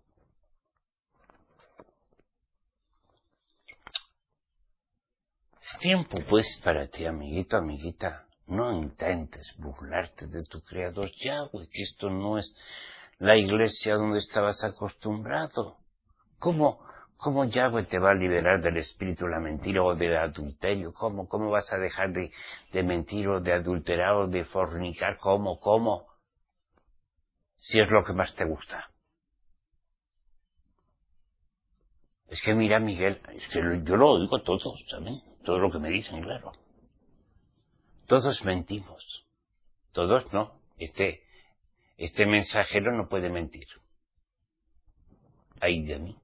Es tiempo, pues, para ti, amiguito, amiguita. No intentes burlarte de tu Creador Yahweh, que esto no es la iglesia donde estabas acostumbrado. ¿Cómo Yahweh te va a liberar del espíritu de la mentira o del adulterio? ¿Cómo vas a dejar de mentir o de adulterar o de fornicar? ¿Cómo? Si es lo que más te gusta. Es que mira, Miguel, es que yo lo oigo todo, ¿saben? Todo lo que me dicen, claro. Todos mentimos. Todos no. Este mensajero no puede mentir. Ay de mí.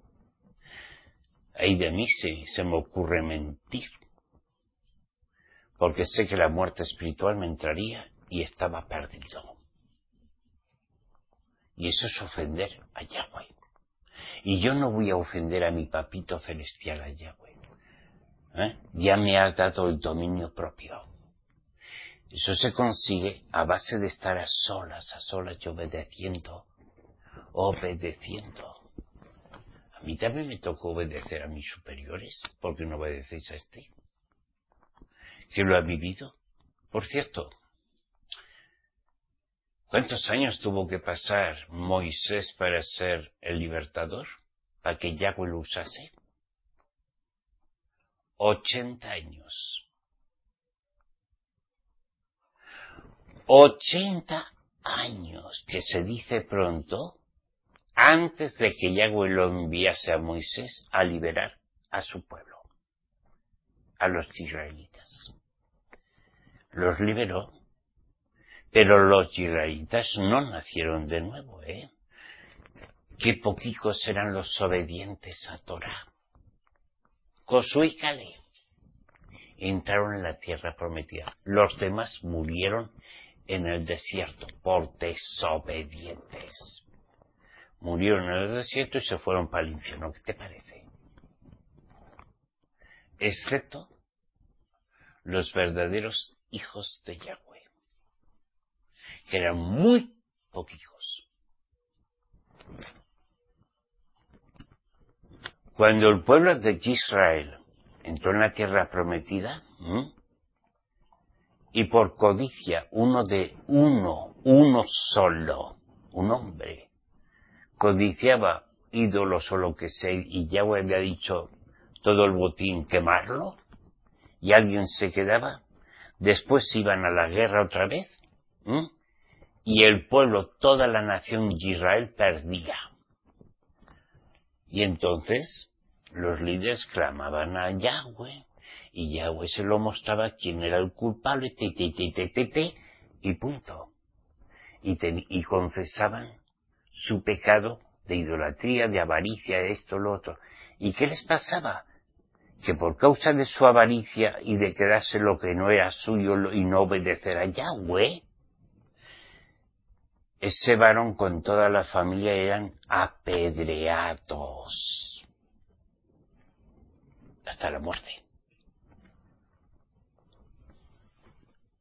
Ay de mí se me ocurre mentir. Porque sé que la muerte espiritual me entraría y estaba perdido. Y eso es ofender a Yahweh. Y yo no voy a ofender a mi papito celestial, a Yahweh. Ya me ha dado el dominio propio. Eso se consigue a base de estar a solas y obedeciendo. A mí también me tocó obedecer a mis superiores, porque no obedecéis a este. ¿Quién lo ha vivido? Por cierto, ¿cuántos años tuvo que pasar Moisés para ser el libertador? Para que Yahweh lo usase. 80 años. 80 años, que se dice pronto, antes de que Yahweh lo enviase a Moisés a liberar a su pueblo, a los israelitas. Los liberó, pero los israelitas no nacieron de nuevo, Qué poquitos eran los obedientes a Torah. Josué y Caleb entraron en la tierra prometida. Los demás murieron en el desierto por desobedientes. Murieron en el desierto y se fueron para el infierno. ¿Qué te parece? Excepto los verdaderos hijos de Yahweh, que eran muy poquitos. Cuando el pueblo de Israel entró en la tierra prometida, y por codicia uno solo, un hombre, codiciaba ídolos o lo que sea, y Yahweh había dicho todo el botín quemarlo, y alguien se quedaba, después iban a la guerra otra vez, y el pueblo, toda la nación de Israel perdía. Y entonces los líderes clamaban a Yahweh, y Yahweh se lo mostraba quién era el culpable, y punto. Y confesaban su pecado de idolatría, de avaricia, de esto, lo otro. ¿Y qué les pasaba? Que por causa de su avaricia y de quedarse lo que no era suyo y no obedecer a Yahweh, ese varón con toda la familia eran apedreados hasta la muerte.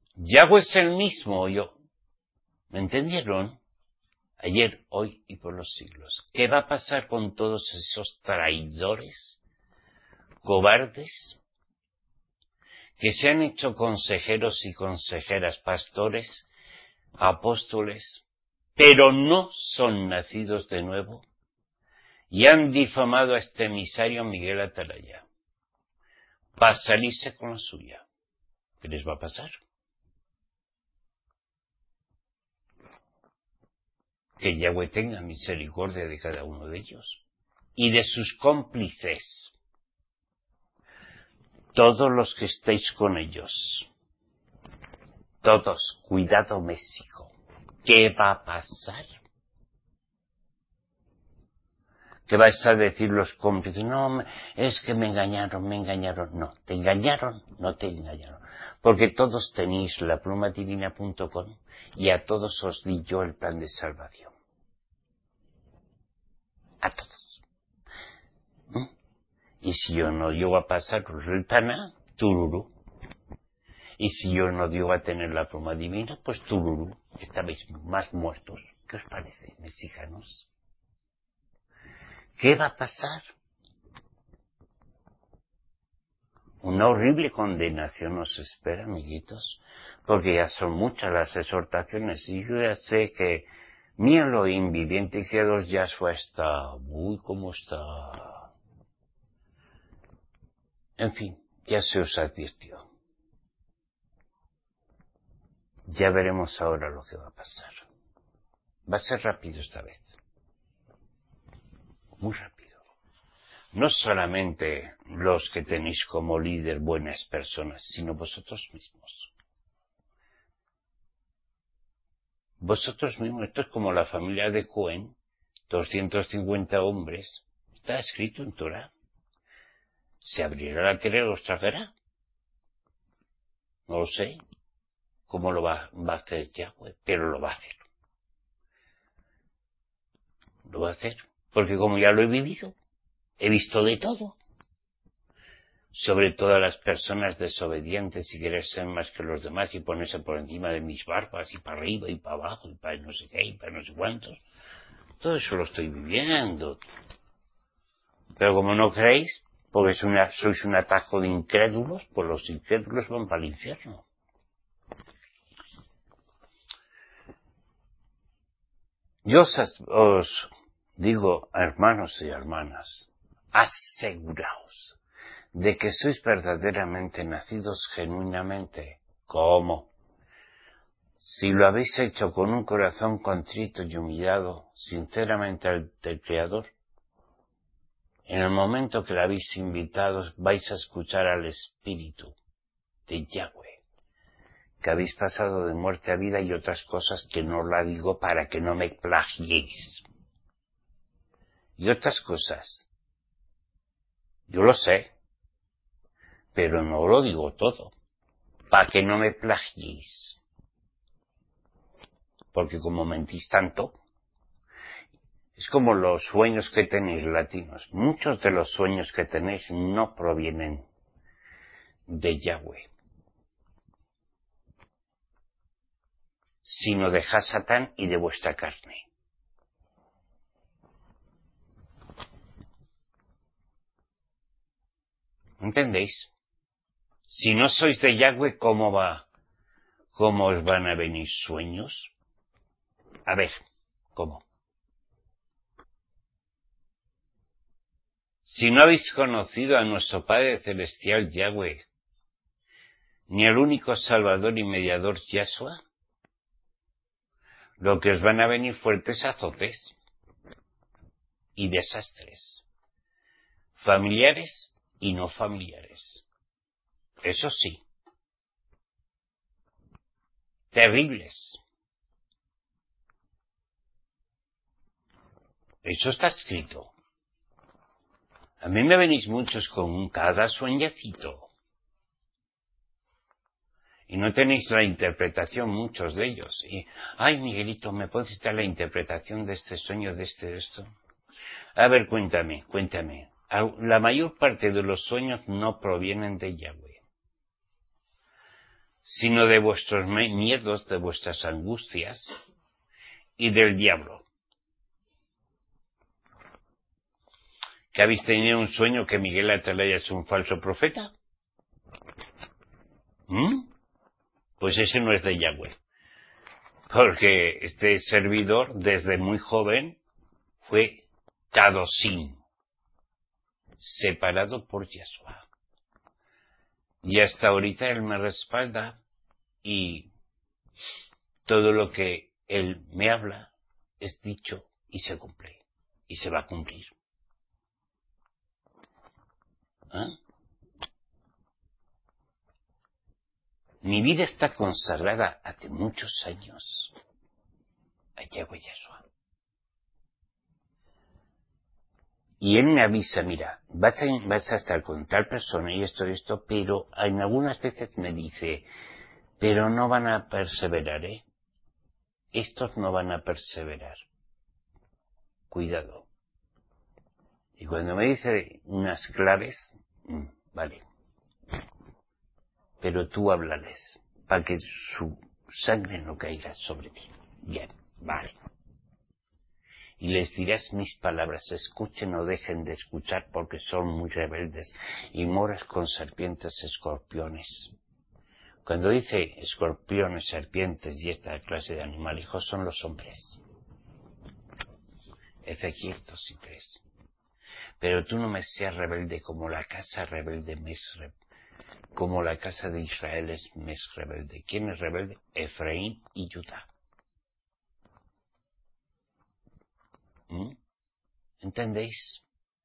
Yahweh es el mismo yo. ¿Me entendieron? Ayer, hoy y por los siglos. ¿Qué va a pasar con todos esos traidores, cobardes, que se han hecho consejeros y consejeras, pastores, apóstoles, pero no son nacidos de nuevo y han difamado a este emisario Miguel Atalaya para salirse con la suya? ¿Qué les va a pasar? Que Yahweh tenga misericordia de cada uno de ellos y de sus cómplices, todos los que estéis con ellos. Todos, cuidado México. ¿Qué va a pasar? ¿Qué vais a decir los cómplices? No, es que me engañaron. No, ¿te engañaron? No te engañaron. Porque todos tenéis laplumadivina.com y a todos os di yo el plan de salvación. A todos. Y si yo no llego a pasaros el Taná, tururú. Y si yo no llego a tener la pluma divina, pues tururú. Estabais más muertos. ¿Qué os parece, mexicanos? ¿Qué va a pasar? Una horrible condenación nos espera, amiguitos, porque ya son muchas las exhortaciones y yo ya sé que mi Elohim viviente y creador Yahshua está, cómo está. En fin, ya se os advirtió. Ya veremos ahora lo que va a pasar. Va a ser rápido esta vez. Muy rápido. No solamente los que tenéis como líder buenas personas, sino vosotros mismos. Vosotros mismos, esto es como la familia de Cohen, 250 hombres, está escrito en Torah. ¿Se abrirá la tierra y los tragará? No lo sé cómo lo va a hacer Yahweh, pero lo va a hacer. Lo va a hacer, porque como ya lo he vivido, he visto de todo. Sobre todas las personas desobedientes y querer ser más que los demás y ponerse por encima de mis barbas y para arriba y para abajo y para no sé qué y para no sé cuántos. Todo eso lo estoy viviendo. Pero como no creéis, porque sois un atajo de incrédulos, pues los incrédulos van para el infierno. Yo os digo, hermanos y hermanas, aseguraos de que sois verdaderamente nacidos genuinamente. ¿Cómo? Si lo habéis hecho con un corazón contrito y humillado, sinceramente al Creador, en el momento que le habéis invitado, vais a escuchar al Espíritu de Yahweh, que habéis pasado de muerte a vida y otras cosas que no la digo para que no me plagiéis. Y otras cosas, yo lo sé, pero no lo digo todo, para que no me plagiéis. Porque como mentís tanto, es como los sueños que tenéis latinos. Muchos de los sueños que tenéis no provienen de Yahweh, sino de Hasatán y de vuestra carne. ¿Entendéis? Si no sois de Yahweh, ¿cómo os van a venir sueños? A ver, ¿cómo? Si no habéis conocido a nuestro Padre Celestial Yahweh, ni al único Salvador y Mediador Yahshua, lo que os van a venir fuertes azotes y desastres, familiares y no familiares. Eso sí, terribles. Eso está escrito. A mí me venís muchos con cada sueñecito. Y no tenéis la interpretación, muchos de ellos. Y, ay, Miguelito, ¿me puedes dar la interpretación de este sueño, de esto? A ver, cuéntame. La mayor parte de los sueños no provienen de Yahweh. sino de vuestros miedos, de vuestras angustias y del diablo. ¿Que habéis tenido un sueño que Miguel Atalaya es un falso profeta? Pues ese no es de Yahweh. Porque este servidor, desde muy joven, fue Kadosim, separado por Yahshua. Y hasta ahorita él me respalda y todo lo que él me habla es dicho y se cumple. Y se va a cumplir. Mi vida está consagrada hace muchos años a Yahweh Yahshua. Y él me avisa, mira, vas a estar con tal persona y esto, pero en algunas veces me dice, pero no van a perseverar, ¿eh? Estos no van a perseverar. Cuidado. Y cuando me dice unas claves, vale. Pero tú háblales, para que su sangre no caiga sobre ti. Bien, vale. Y les dirás mis palabras, escuchen o dejen de escuchar porque son muy rebeldes y moras con serpientes, escorpiones. Cuando dice escorpiones, serpientes y esta clase de animalijos son los hombres. Ezequiel 2:3. Pero tú no me seas rebelde como la casa rebelde como la casa de Israel me es rebelde. ¿Quién es rebelde? Efraín y Judá. ¿Entendéis?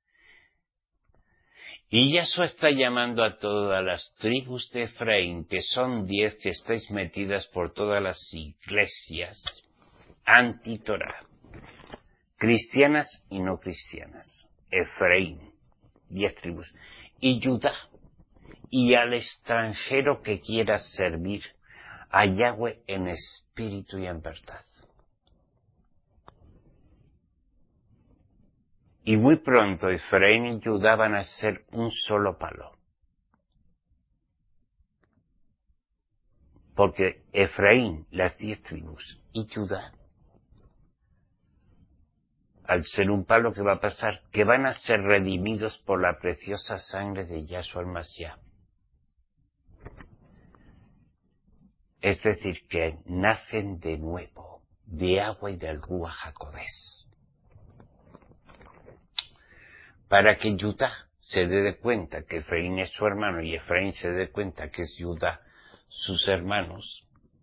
Y Yahshua está llamando a todas las tribus de Efraín, que son 10 que estáis metidas por todas las iglesias anti-Torah, cristianas y no cristianas. Efraín, 10 tribus. Y Judá, y al extranjero que quiera servir a Yahweh en espíritu y en verdad. Y muy pronto Efraín y Judá van a ser un solo palo. Porque Efraín, las 10 tribus, y Judá, al ser un palo, que va a pasar, que van a ser redimidos por la preciosa sangre de Yahshua el Mashiach. Es decir, que nacen de nuevo, de agua y del Ruach HaKodesh. Para que Judá se dé cuenta que Efraín es su hermano y Efraín se dé cuenta que es Judá sus hermanos,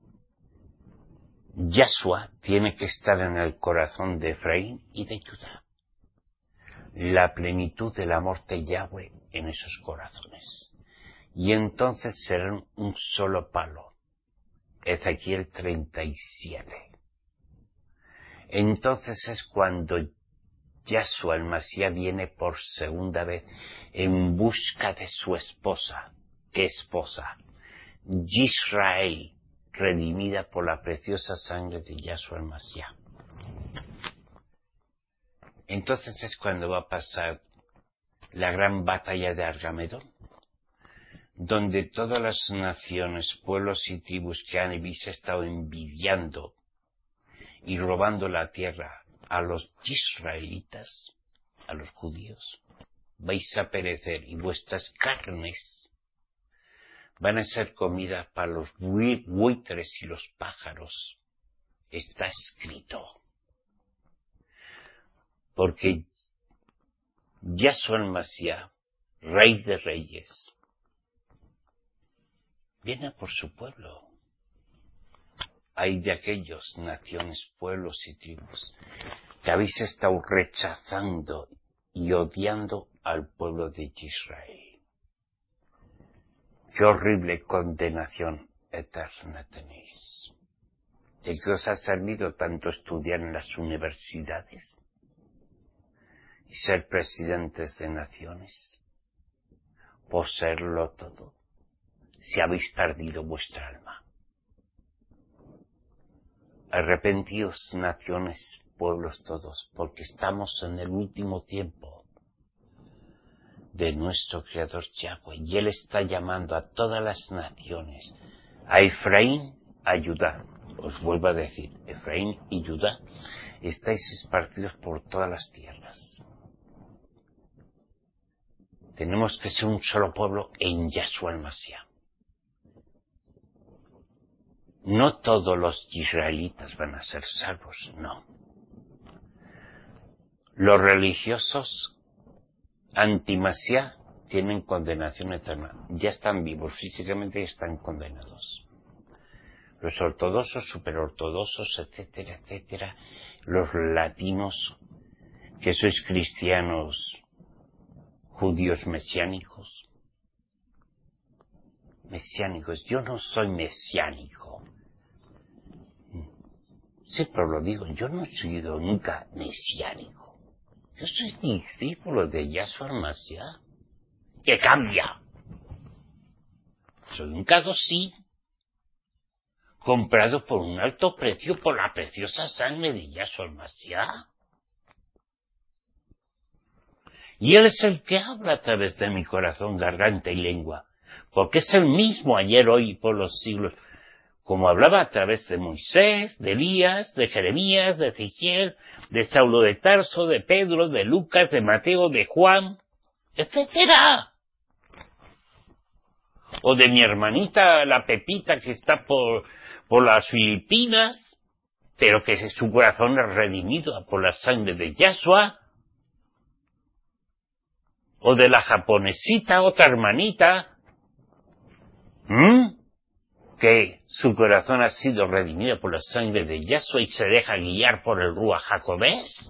Yahshua tiene que estar en el corazón de Efraín y de Judá. La plenitud del amor de Yahweh en esos corazones. Y entonces serán un solo palo. Ezequiel 37. Entonces es cuando Yahshua el Mashiach viene por segunda vez en busca de su esposa. ¿Qué esposa? Yisrael, redimida por la preciosa sangre de Yahshua el Mashiach. Entonces es cuando va a pasar la gran batalla de Argamedón, donde todas las naciones, pueblos y tribus que han estado envidiando y robando la tierra a los israelitas, a los judíos, vais a perecer y vuestras carnes van a ser comida para los buitres y los pájaros. Está escrito. Porque Yahshua el Mashiach, Rey de Reyes, viene por su pueblo. Hay de aquellos naciones, pueblos y tribus que habéis estado rechazando y odiando al pueblo de Israel. Qué horrible condenación eterna tenéis. ¿De qué os ha servido tanto estudiar en las universidades y ser presidentes de naciones? Poseerlo todo, si habéis perdido vuestra alma. Arrepentíos, naciones, pueblos todos, porque estamos en el último tiempo de nuestro Creador Yahweh, y Él está llamando a todas las naciones a Efraín, a Judá. Os vuelvo a decir, Efraín y Judá estáis esparcidos por todas las tierras. Tenemos que ser un solo pueblo en Yahshua el Mashiach. No todos los israelitas van a ser salvos, no. Los religiosos anti-Mashiach tienen condenación eterna. Ya están vivos físicamente y están condenados. Los ortodoxos, superortodoxos, etcétera, etcétera. Los latinos, que sois cristianos, judíos mesiánicos. Mesiánicos, yo no soy mesiánico. Siempre lo digo, yo no he sido nunca mesiánico. Yo soy discípulo de Yahshua el-Mashiach, que cambia. Soy un cadosí, comprado por un alto precio por la preciosa sangre de Yahshua el-Mashiach. Y Él es el que habla a través de mi corazón, garganta y lengua, porque es el mismo ayer, hoy y por los siglos, como hablaba a través de Moisés, de Elías, de Jeremías, de Ezequiel, de Saulo de Tarso, de Pedro, de Lucas, de Mateo, de Juan, etcétera. O de mi hermanita, la Pepita, que está por las Filipinas, pero que su corazón es redimido por la sangre de Yahshua. O de la japonesita, otra hermanita, que su corazón ha sido redimido por la sangre de Yahshua y se deja guiar por el Ruach HaKodesh.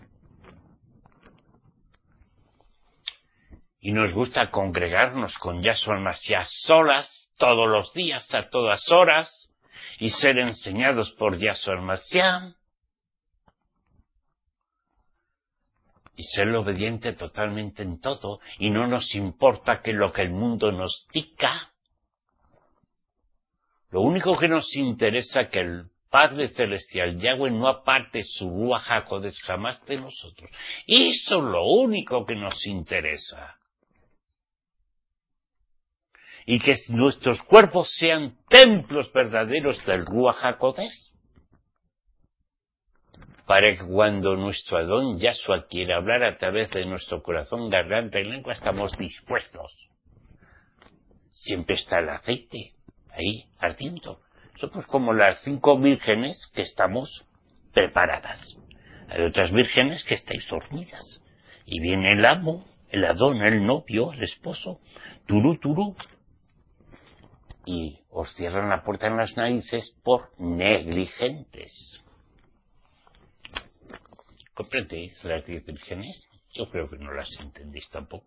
Y nos gusta congregarnos con Yahshua el-Mashiach solas, todos los días, a todas horas, y ser enseñados por Yahshua el-Mashiach. Y ser obediente totalmente en todo, y no nos importa que lo que el mundo nos diga. Lo único que nos interesa es que el Padre Celestial, Yahweh, no aparte su Ruach HaKodesh jamás de nosotros. Eso es lo único que nos interesa. Y que nuestros cuerpos sean templos verdaderos del Ruach HaKodesh. Para que cuando nuestro Adón Yahshua quiera hablar a través de nuestro corazón, garganta y lengua, estamos dispuestos. Siempre está el aceite ahí ardiendo. Somos como las 5 vírgenes que estamos preparadas. Hay otras vírgenes que estáis dormidas. Y viene el amo, el Adón, el novio, el esposo, turú, turú, y os cierran la puerta en las narices por negligentes. ¿Comprendéis las 10 vírgenes? Yo creo que no las entendéis tampoco.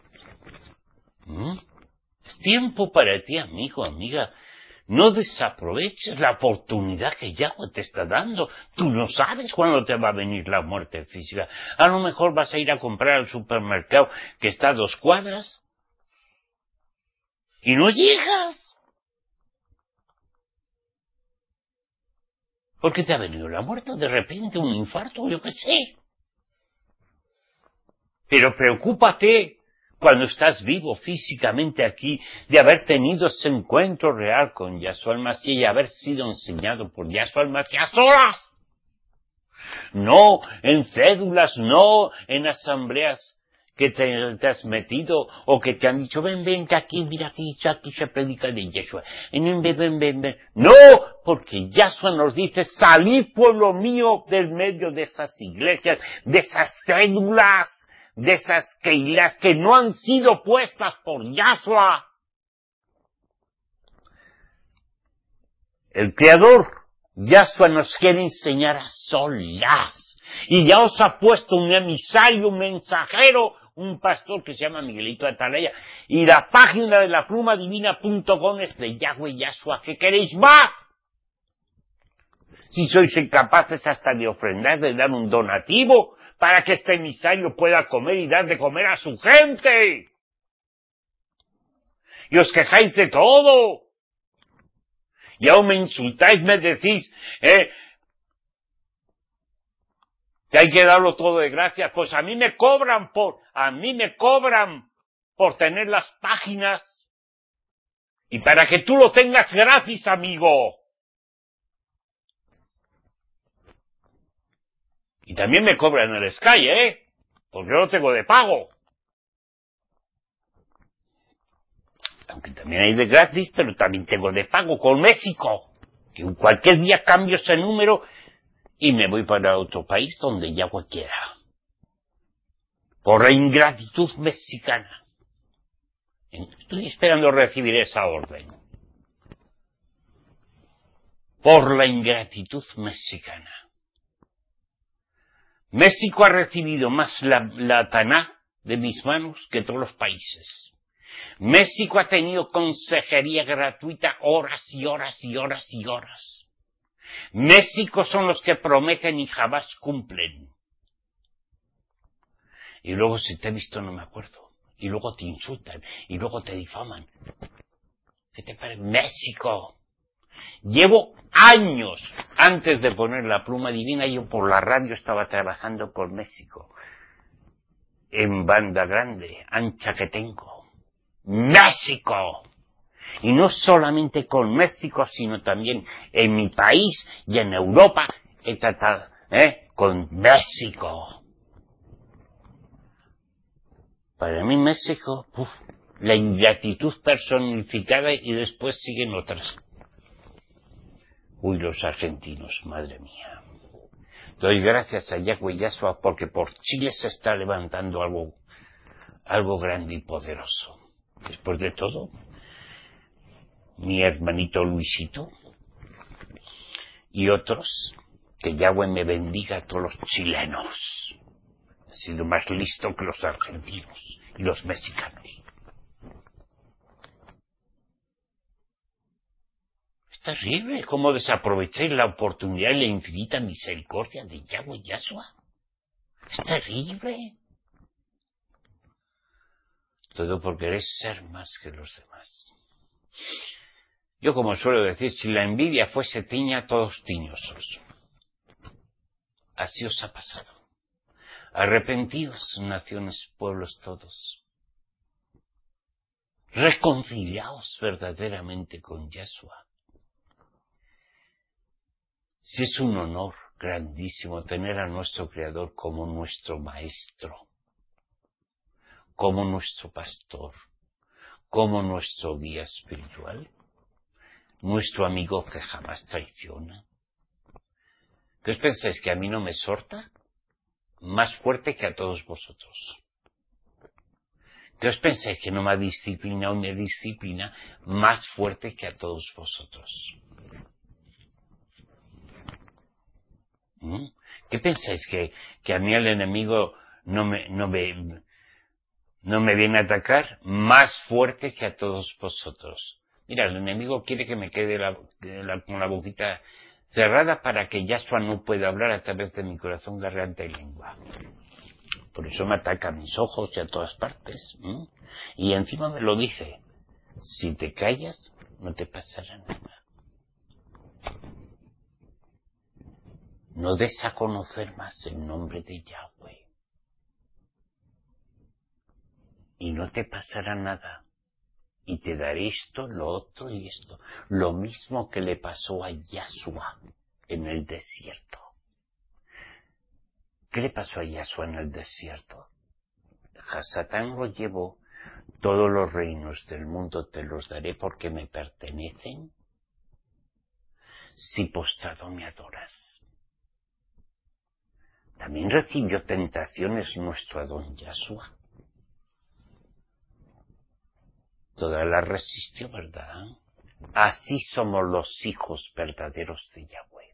Es tiempo para ti, amigo, amiga. No desaproveches la oportunidad que Yahweh te está dando. Tú no sabes cuándo te va a venir la muerte física. A lo mejor vas a ir a comprar al supermercado que está a 2 cuadras y no llegas. Porque te ha venido la muerte de repente, un infarto, yo qué sé. Pero preocúpate cuando estás vivo físicamente aquí, de haber tenido ese encuentro real con Yahshua el-Mashiach y haber sido enseñado por Yahshua el-Mashiach a solas. No en cédulas, no en asambleas que te has metido o que te han dicho, ven, que aquí, mira, aquí se predica de Yahshua. Ven. No, porque Yahshua nos dice, salid, pueblo mío, del medio de esas iglesias, de esas cédulas, de esas keilas que no han sido puestas por Yahshua. El Creador, Yahshua, nos quiere enseñar a solas. Y ya os ha puesto un emisario, un mensajero, un pastor que se llama Miguelito Atalaya. Y la página de la plumadivina.com es de Yahweh Yahshua. ¿Qué queréis más? Si sois incapaces hasta de ofrendar, de dar un donativo para que este emisario pueda comer y dar de comer a su gente. Y os quejáis de todo. Y aún me insultáis, me decís, que hay que darlo todo de gracia. Pues a mí me cobran por tener las páginas. Y para que tú lo tengas gratis, amigo. Y también me cobran el Sky, porque yo lo tengo de pago. Aunque también hay de gratis, pero también tengo de pago con México. Que cualquier día cambio ese número y me voy para otro país donde ya quiera. Por la ingratitud mexicana. Estoy esperando recibir esa orden. Por la ingratitud mexicana. México ha recibido más la TANA de mis manos que todos los países. México ha tenido consejería gratuita horas y horas y horas y horas. México son los que prometen y jamás cumplen. Y luego si te he visto no me acuerdo. Y luego te insultan. Y luego te difaman. ¿Qué te parece? México. Llevo años antes de poner la pluma divina. Yo por la radio estaba trabajando por México. En banda grande, ancha que tengo. México. Y no solamente con México, sino también en mi país y en Europa he tratado, con México. Para mí México, la ingratitud personificada y después siguen otras. Uy, los argentinos, madre mía. Doy gracias a Yahweh Yahshua porque por Chile se está levantando algo grande y poderoso. Después de todo, mi hermanito Luisito y otros, que Yahweh me bendiga a todos los chilenos. Ha sido más listo que los argentinos y los mexicanos. Es terrible cómo desaprovecháis la oportunidad y la infinita misericordia de Yahweh Yahshua. Es terrible. Todo por querer ser más que los demás. Yo, como suelo decir, si la envidia fuese tiña, todos tiñosos. Así os ha pasado. Arrepentíos, naciones, pueblos todos. Reconciliaos verdaderamente con Yahshua. Si es un honor grandísimo tener a nuestro Creador como nuestro Maestro, como nuestro Pastor, como nuestro guía espiritual, nuestro amigo que jamás traiciona. ¿Qué os pensáis, que a mí no me exhorta? Más fuerte que a todos vosotros. ¿Qué os pensáis, que no me disciplina o me disciplina? Más fuerte que a todos vosotros. ¿Qué pensáis, que a mí el enemigo no me viene a atacar? Más fuerte que a todos vosotros. Mira, el enemigo quiere que me quede con la boquita cerrada para que Yahshua no pueda hablar a través de mi corazón, garganta y lengua. Por eso me ataca a mis ojos y a todas partes. Y encima me lo dice. Si te callas, no te pasará nada. No des a conocer más el nombre de Yahweh. Y no te pasará nada. Y te daré esto, lo otro y esto. Lo mismo que le pasó a Yahshua en el desierto. ¿Qué le pasó a Yahshua en el desierto? Satán lo llevó. Todos los reinos del mundo te los daré porque me pertenecen, si postrado me adoras. También recibió tentaciones nuestro Adón Yahshua. Todas las resistió, ¿verdad? Así somos los hijos verdaderos de Yahweh.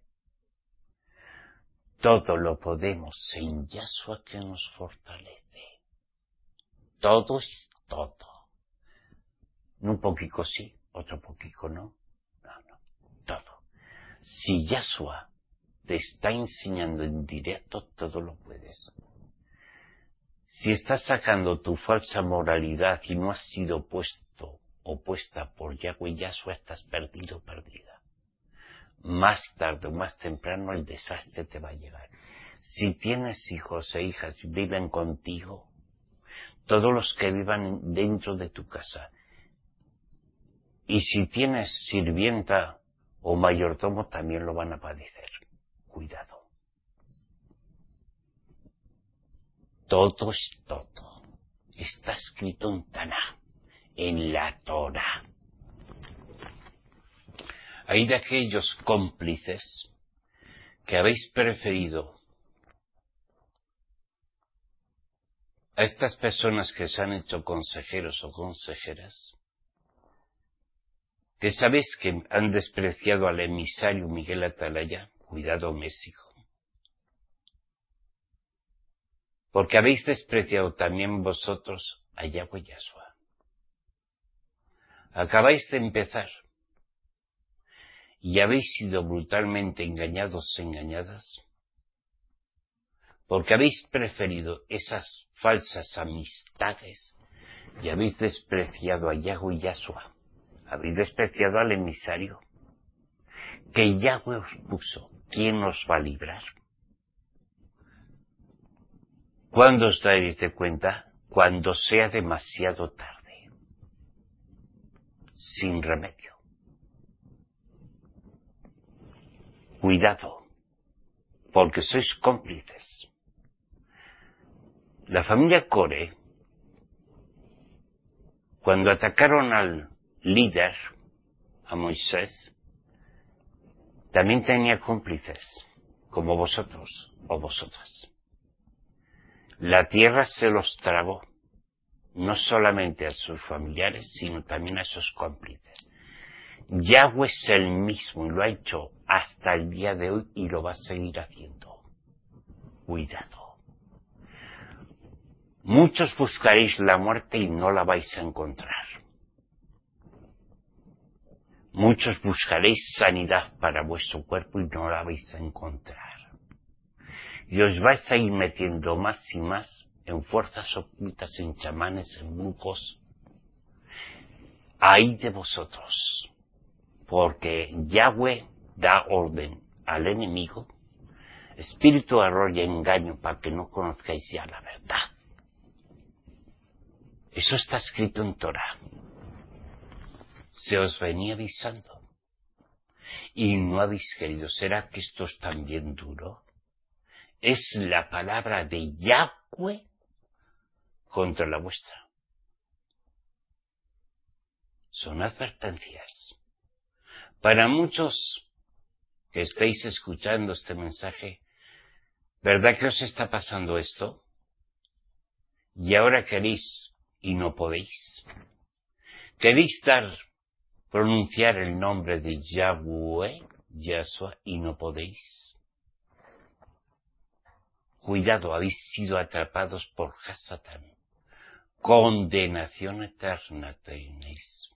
Todo lo podemos en Yahshua que nos fortalece. Todo es todo. Un poquito sí, otro poquito no. No, todo. Si Yahshua te está enseñando en directo, todo lo puedes. Si estás sacando tu falsa moralidad y no has sido puesto o puesta por Yahweh Yahshua, estás perdido, perdida. Más tarde o más temprano el desastre te va a llegar. Si tienes hijos e hijas y viven contigo, todos los que vivan dentro de tu casa, Y si tienes sirvienta o mayordomo, también lo van a padecer. Cuidado. Todo es todo. Está escrito en Taná, en la Torá. Hay de aquellos cómplices que habéis preferido a estas personas que se han hecho consejeros o consejeras, que sabéis que han despreciado al emisario Miguel Atalaya. Cuidado, México. Porque habéis despreciado también vosotros a Yahweh Yahshua. Acabáis de empezar y habéis sido brutalmente engañados, engañadas, porque habéis preferido esas falsas amistades y habéis despreciado a Yahweh Yahshua. Habéis despreciado al emisario que Yahweh os puso. ¿Quién os va a librar? ¿Cuándo os daréis de cuenta? Cuando sea demasiado tarde. Sin remedio. Cuidado, porque sois cómplices. La familia Core, cuando atacaron al líder, a Moisés, también tenía cómplices, como vosotros o vosotras. La tierra se los tragó, no solamente a sus familiares, sino también a sus cómplices. Yahweh es el mismo y lo ha hecho hasta el día de hoy y lo va a seguir haciendo. Cuidado. Muchos buscaréis la muerte y no la vais a encontrar. Muchos buscaréis sanidad para vuestro cuerpo y no la vais a encontrar. Y os vais a ir metiendo más y más en fuerzas ocultas, en chamanes, en brujos. Ay de vosotros, porque Yahweh da orden al enemigo, espíritu, error y engaño, para que no conozcáis ya la verdad. Eso está escrito en Torah. Se os venía avisando. Y no habéis querido. ¿Será que esto es también duro? Es la palabra de Yahweh contra la vuestra. Son advertencias. Para muchos que estáis escuchando este mensaje, ¿verdad que os está pasando esto? Y ahora queréis y no podéis. Queréis pronunciar el nombre de Yahweh, Yahshua, y no podéis. Cuidado, habéis sido atrapados por Hasatán. Condenación eterna tenéis.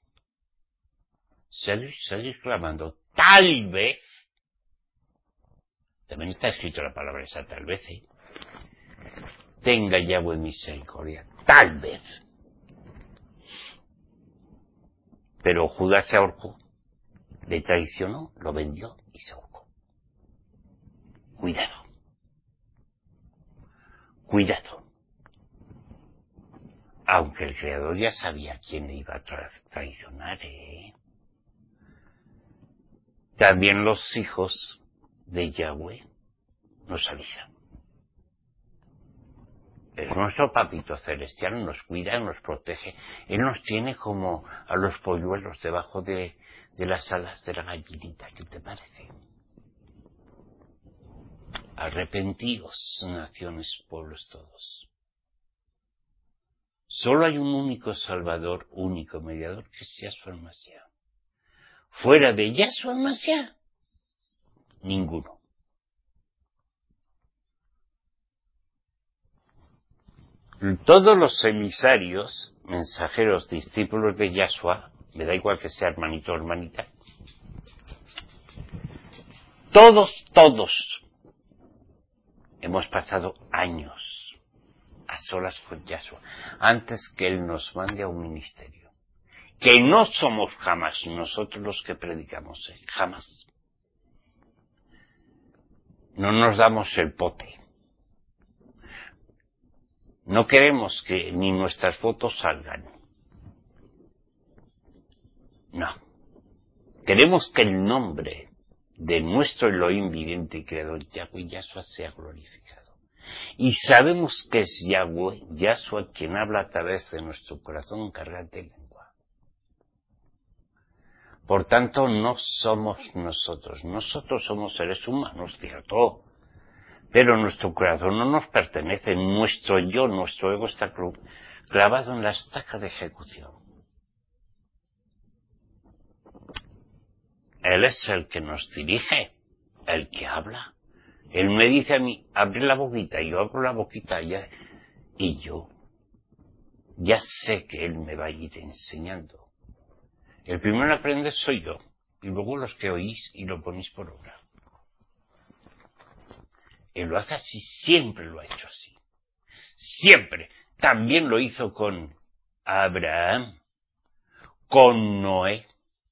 Seguís clamando, tal vez. También está escrito la palabra esa, tal vez, tenga Yahweh misericordia, tal vez. Pero Judá se ahorcó, le traicionó, lo vendió y se ahorcó. Cuidado. Cuidado. Aunque el Creador ya sabía quién le iba a traicionar, También los hijos de Yahweh nos avisan. Es nuestro papito celestial, nos cuida, nos protege. Él nos tiene como a los polluelos debajo de las alas de la gallinita. ¿Qué te parece? Arrepentíos, naciones, pueblos todos. Solo hay un único Salvador, único mediador, que es Yahshua el Mashiach. Fuera de Yahshua el Mashiach, ninguno. Todos los emisarios, mensajeros, discípulos de Yahshua, me da igual que sea hermanito o hermanita, todos hemos pasado años a solas con Yahshua, antes que Él nos mande a un ministerio. Que no somos jamás nosotros los que predicamos, jamás. No nos damos el pote. No queremos que ni nuestras fotos salgan. No. Queremos que el nombre de nuestro Elohim viviente y creador Yahweh Yahshua sea glorificado. Y sabemos que es Yahweh Yahshua quien habla a través de nuestro corazón cargado de lengua. Por tanto, no somos nosotros. Nosotros somos seres humanos, cierto. Pero nuestro corazón no nos pertenece. Nuestro yo, nuestro ego está clavado en la estaca de ejecución. Él es el que nos dirige, el que habla. Él me dice a mí, abre la boquita, y yo abro la boquita y yo ya sé que Él me va a ir enseñando. El primero en aprender soy yo, y luego los que oís y lo ponéis por obra. Él lo hace así, siempre lo ha hecho así. Siempre. También lo hizo con Abraham, con Noé,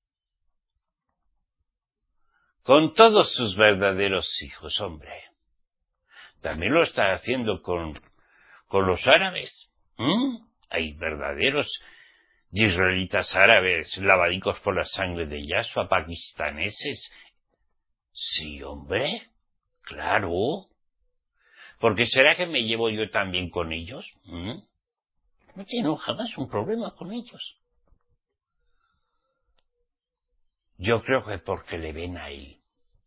con todos sus verdaderos hijos, hombre. También lo está haciendo con los árabes. Hay verdaderos israelitas árabes lavadicos por la sangre de Yahshua, pakistaneses. Sí, hombre, claro. Porque ¿será que me llevo yo también con ellos? No tengo jamás un problema con ellos. Yo creo que porque le ven a Él,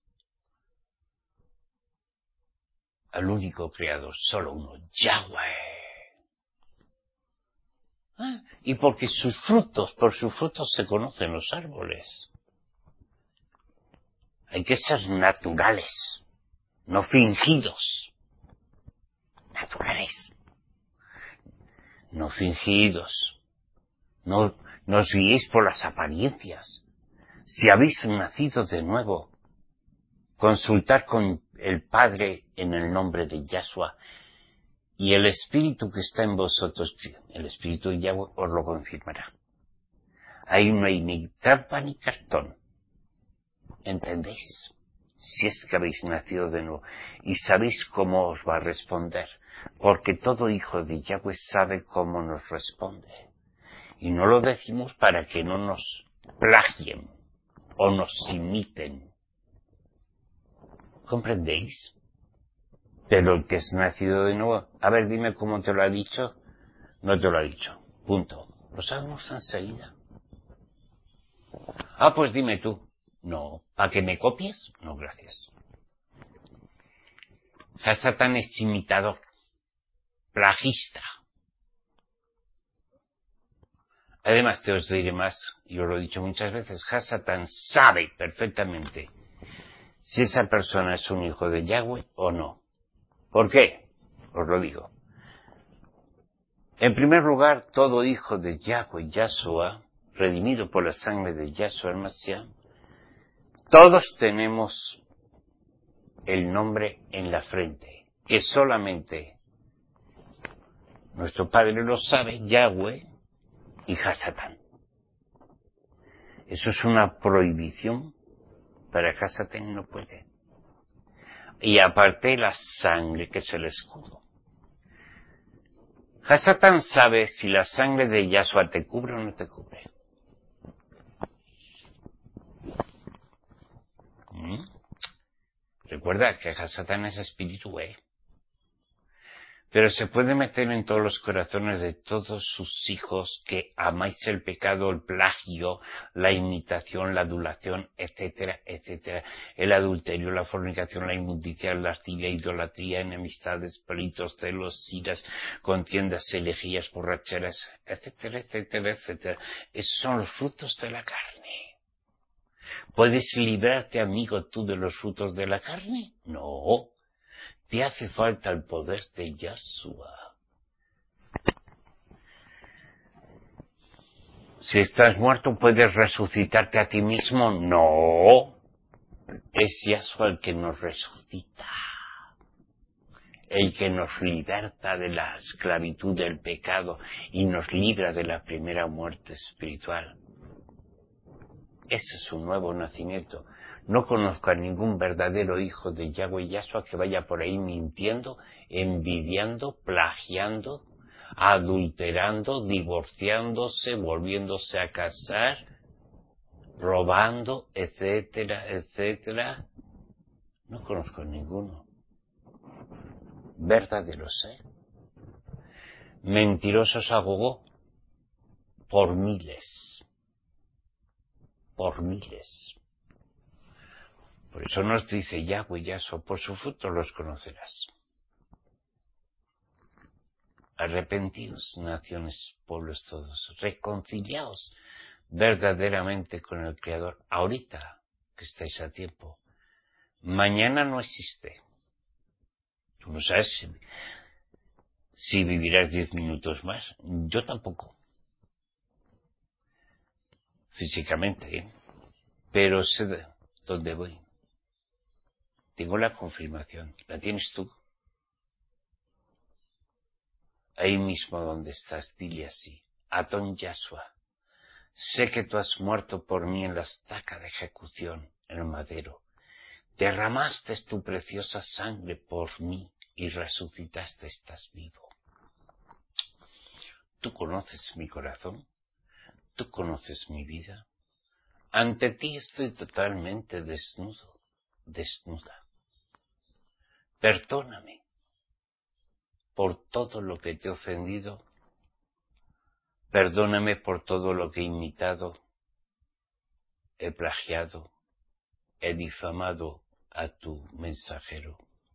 al único creador, solo uno, Yahweh. Y porque por sus frutos se conocen los árboles. Hay que ser naturales, no fingidos. Naturales. No fingidos. No os guiéis por las apariencias. Si habéis nacido de nuevo, consultad con el Padre en el nombre de Yahshua, y el Espíritu que está en vosotros, el Espíritu de Yahweh, os lo confirmará. Ahí no hay ni trampa ni cartón. ¿Entendéis? Si es que habéis nacido de nuevo. Y sabéis cómo os va a responder. Porque todo hijo de Yahweh sabe cómo nos responde. Y no lo decimos para que no nos plagien o nos imiten. ¿Comprendéis? Pero el que es nacido de nuevo, a ver, dime cómo te lo ha dicho. No te lo ha dicho. Punto. Lo sabemos enseguida. Pues dime tú. No. ¿Para que me copies? No, gracias. Hasatán es imitador. Plagista. Además, te os diré más, yo lo he dicho muchas veces, Hasatán sabe perfectamente si esa persona es un hijo de Yahweh o no. ¿Por qué? Os lo digo. En primer lugar, todo hijo de Yahweh, Yahshua, redimido por la sangre de Yahshua el Mashiach, todos tenemos el nombre en la frente, que solamente nuestro Padre lo sabe, Yahweh y Hasatán. Eso es una prohibición, para Hasatán no puede. Y aparte la sangre, que es el escudo. Hasatán sabe si la sangre de Yahshua te cubre o no te cubre. Recuerda que Hasatán es espíritu, pero se puede meter en todos los corazones de todos sus hijos que amáis el pecado, el plagio, la imitación, la adulación, etcétera, etcétera, el adulterio, la fornicación, la inmundicia, la lascivia, idolatría, enemistades, pleitos, celos, iras, contiendas, herejías, borracheras, etcétera, etcétera, etcétera. Esos son los frutos de la carne. ¿Puedes librarte, amigo, tú de los frutos de la carne? No. Te hace falta el poder de Yahshua. Si estás muerto, ¿puedes resucitarte a ti mismo? No. Es Yahshua el que nos resucita. El que nos liberta de la esclavitud del pecado y nos libra de la primera muerte espiritual. Ese es un nuevo nacimiento. No conozco a ningún verdadero hijo de Yahweh Yahshua que vaya por ahí mintiendo, envidiando, plagiando, adulterando, divorciándose, volviéndose a casar. robando, etcétera, etcétera. No conozco ninguno. Verdaderos, mentirosos a gogo, por miles. Por miles. Por eso nos dice Yahweh Yahshua, por su fruto los conocerás. Arrepentidos, naciones, pueblos todos, reconciliaos verdaderamente con el Creador, ahorita que estáis a tiempo. Mañana no existe. Tú no sabes si vivirás 10 minutos más. Yo tampoco. Físicamente, pero sé dónde voy. Tengo la confirmación. ¿La tienes tú? Ahí mismo donde estás, dile así. Adón Yahshua, sé que tú has muerto por mí en la estaca de ejecución, en el madero. Derramaste tu preciosa sangre por mí y resucitaste, estás vivo. Tú conoces mi corazón, tú conoces mi vida. Ante ti estoy totalmente desnudo, desnuda. Perdóname por todo lo que te he ofendido. Perdóname por todo lo que he imitado, he plagiado, he difamado a tu mensajero.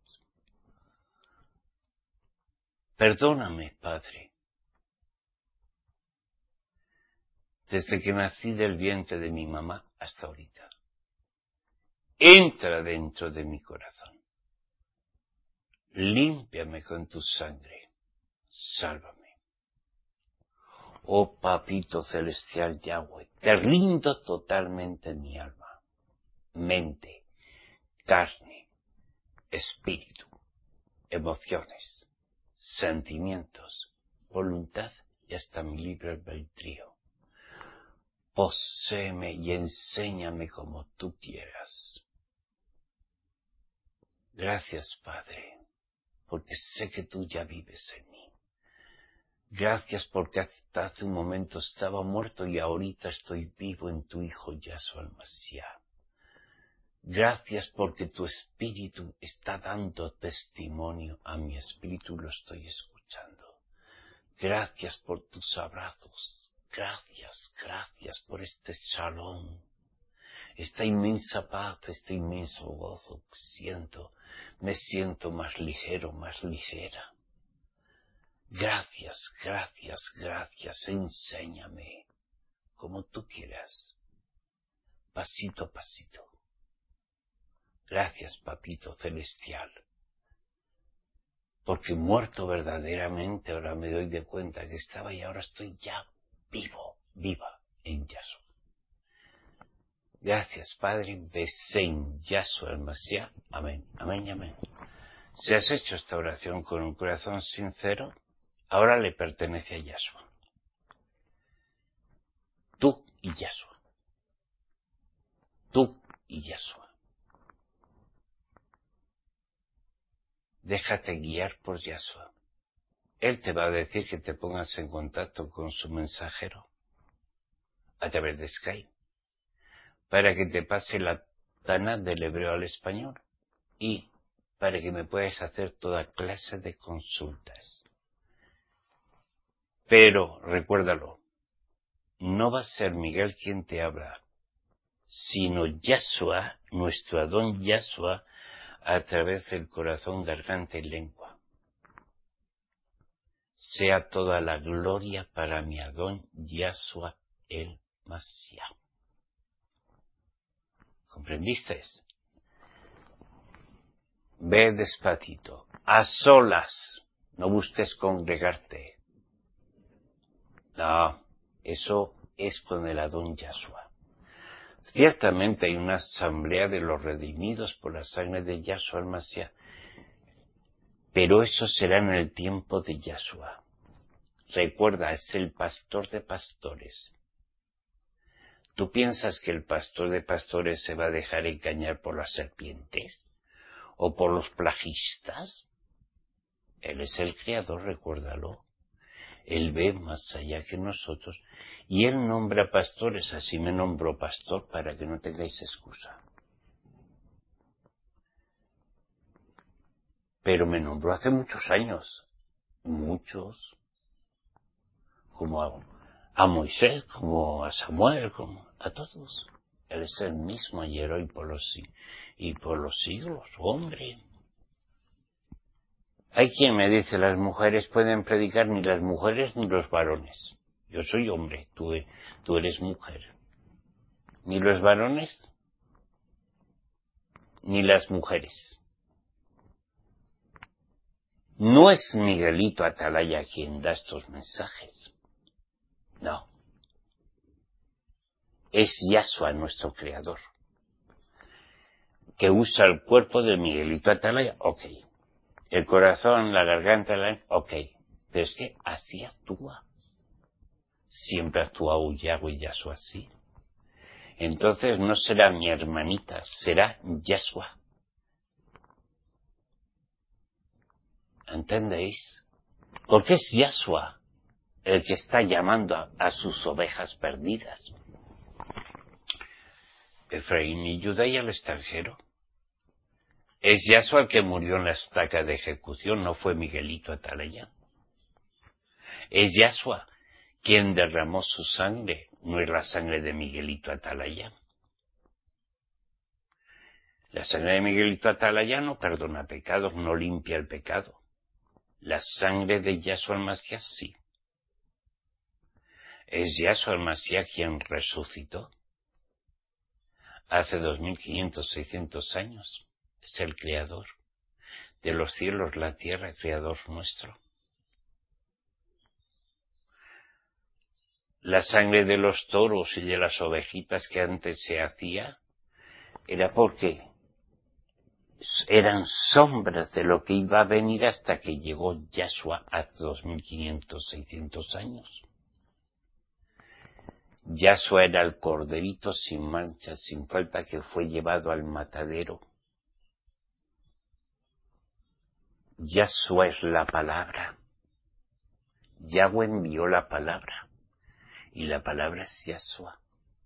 Perdóname, Padre, desde que nací del vientre de mi mamá hasta ahorita. Entra dentro de mi corazón. Límpiame con tu sangre. Sálvame. Oh Papito Celestial Yahweh, te rindo totalmente mi alma, mente, carne, espíritu, emociones, sentimientos, voluntad y hasta mi libre albedrío. Poséeme y enséñame como tú quieras. Gracias, Padre, porque sé que tú ya vives en mí. Gracias porque hasta hace un momento estaba muerto y ahorita estoy vivo en tu Hijo Yahshua el Mashiach. Gracias porque tu espíritu está dando testimonio a mi espíritu, lo estoy escuchando. Gracias por tus abrazos. Gracias, gracias por este shalom. Esta inmensa paz, este inmenso gozo que siento. Me siento más ligero, más ligera. Gracias, gracias, gracias. Enséñame como tú quieras. Pasito a pasito. Gracias, Papito Celestial. Porque muerto verdaderamente ahora me doy de cuenta que estaba y ahora estoy ya vivo, viva en Yahshua. Gracias, Padre. Besén Yahshua el Mashiach. Amén, amén y amén. Si has hecho esta oración con un corazón sincero, ahora le pertenece a Yahshua. Tú y Yahshua. Tú y Yahshua. Déjate guiar por Yahshua. Él te va a decir que te pongas en contacto con su mensajero a través de Skype para que te pase la Tana del hebreo al español y para que me puedas hacer toda clase de consultas. Pero recuérdalo, no va a ser Miguel quien te habla, sino Yahshua, nuestro Adón Yahshua, a través del corazón, garganta y lengua. Sea toda la gloria para mi Adón Yahshua el Mashiach. ¿Comprendiste? Ve despacito, a solas, no busques congregarte. No, eso es con el Adón Yahshua. Ciertamente hay una asamblea de los redimidos por la sangre de Yahshua el Mashiach, pero eso será en el tiempo de Yahshua. Recuerda, es el pastor de pastores. ¿Tú piensas que el pastor de pastores se va a dejar engañar por las serpientes? ¿O por los plagistas? Él es el Creador, recuérdalo. Él ve más allá que nosotros Y Él nombra pastores, así me nombró pastor para que no tengáis excusa. Pero me nombró hace muchos años, muchos, como a Moisés, como a Samuel, como a todos. Él es el mismo ayer, hoy y por los siglos, hombre. Hay quien me dice, las mujeres pueden predicar, ni las mujeres ni los varones. Yo soy hombre, tú eres mujer. Ni los varones, ni las mujeres. No es Miguelito Atalaya quien da estos mensajes. No. Es Yahshua nuestro creador, que usa el cuerpo de Miguelito Atalaya, ok. El corazón, la garganta, ok. Pero es que así actúa. Siempre ha actuado Yahweh y Yahshua así. Entonces no será mi hermanita, será Yahshua. ¿Entendéis? Porque es Yahshua el que está llamando a sus ovejas perdidas. Efraín y Judá y al extranjero. Es Yahshua el que murió en la estaca de ejecución, no fue Miguelito Atalaya. Es Yahshua quien derramó su sangre, no es la sangre de Miguelito Atalaya. La sangre de Miguelito Atalaya no perdona pecados, no limpia el pecado. La sangre de Yahshua el Masías sí. Es Yahshua el Masías quien resucitó hace 2500, 600 años. Es el creador de los cielos, la tierra, creador nuestro. La sangre de los toros y de las ovejitas que antes se hacía era porque eran sombras de lo que iba a venir hasta que llegó Yahshua hace 2500, 600 años. Yahshua era el corderito sin mancha, sin falta, que fue llevado al matadero. Yahshua es la palabra. Yahweh envió la palabra. Y la palabra es Yahshua.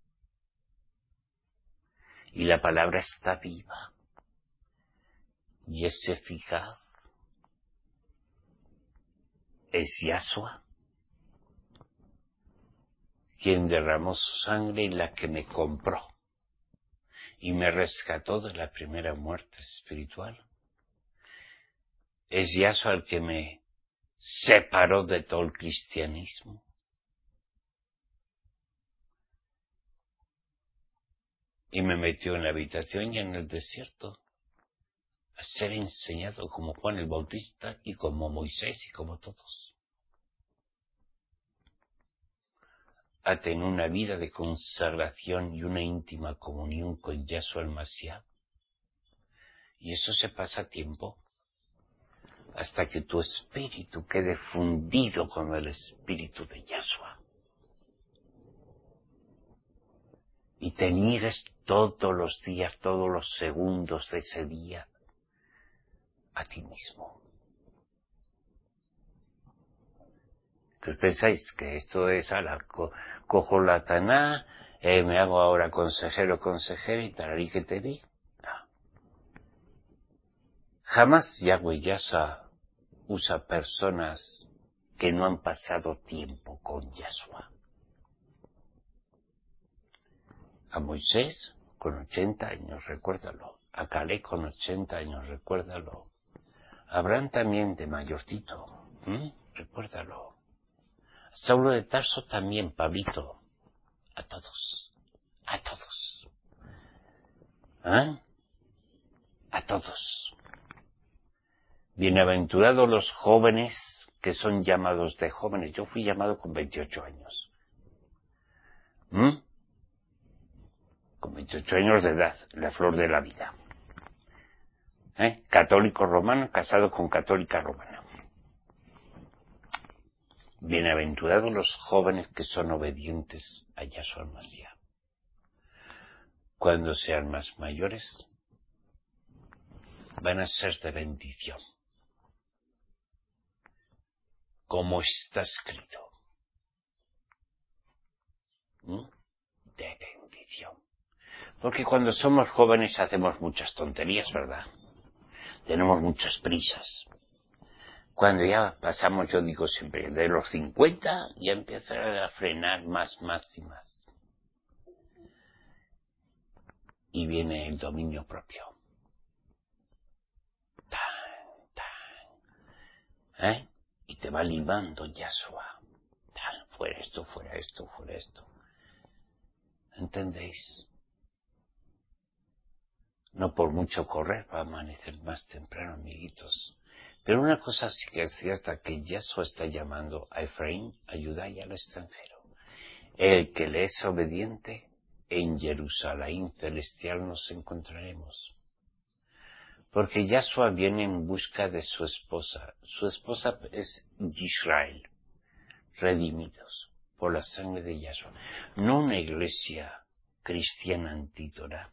Y la palabra está viva. Y es eficaz. Es Yahshua quien derramó su sangre y la que me compró. Y me rescató de la primera muerte espiritual. Es Yahshua el que me separó de todo el cristianismo. Y me metió en la habitación y en el desierto a ser enseñado como Juan el Bautista y como Moisés y como todos. A tener una vida de consagración y una íntima comunión con Yahshua el Masías. Y eso se pasa a tiempo hasta que tu espíritu quede fundido con el espíritu de Yahshua. Y te niegues todos los días, todos los segundos de ese día a ti mismo. ¿Qué pensáis? Que esto es cojo la taná, me hago ahora consejero y tararí que te di. No. Jamás Yahweh Yahshua usa personas que no han pasado tiempo con Yahshua. A Moisés con 80 años, recuérdalo. A Caleb con 80 años, recuérdalo. A Abraham también de mayorcito, recuérdalo. A Saulo de Tarso también, Pablito. A todos. A todos. A todos. Bienaventurados los jóvenes que son llamados de jóvenes. Yo fui llamado con 28 años. Con 28 años de edad, la flor de la vida. Católico romano, casado con católica romana. Bienaventurados los jóvenes que son obedientes a Yahshua el Masías. Cuando sean más mayores, van a ser de bendición. Como está escrito. de bendición. Porque cuando somos jóvenes hacemos muchas tonterías, ¿verdad? Tenemos muchas prisas. Cuando ya pasamos, yo digo siempre, de los 50, ya empieza a frenar más y más. Y viene el dominio propio. Y te va limando Yahshua. Fuera esto, fuera esto, fuera esto. ¿Entendéis? No por mucho correr va a amanecer más temprano, amiguitos. Pero una cosa sí que es cierta, que Yahshua está llamando a Efraín a Judá y al extranjero. El que le es obediente, en Jerusalén celestial nos encontraremos. Porque Yahshua viene en busca de su esposa. Su esposa es Israel, redimidos por la sangre de Yahshua. No una iglesia cristiana antítora,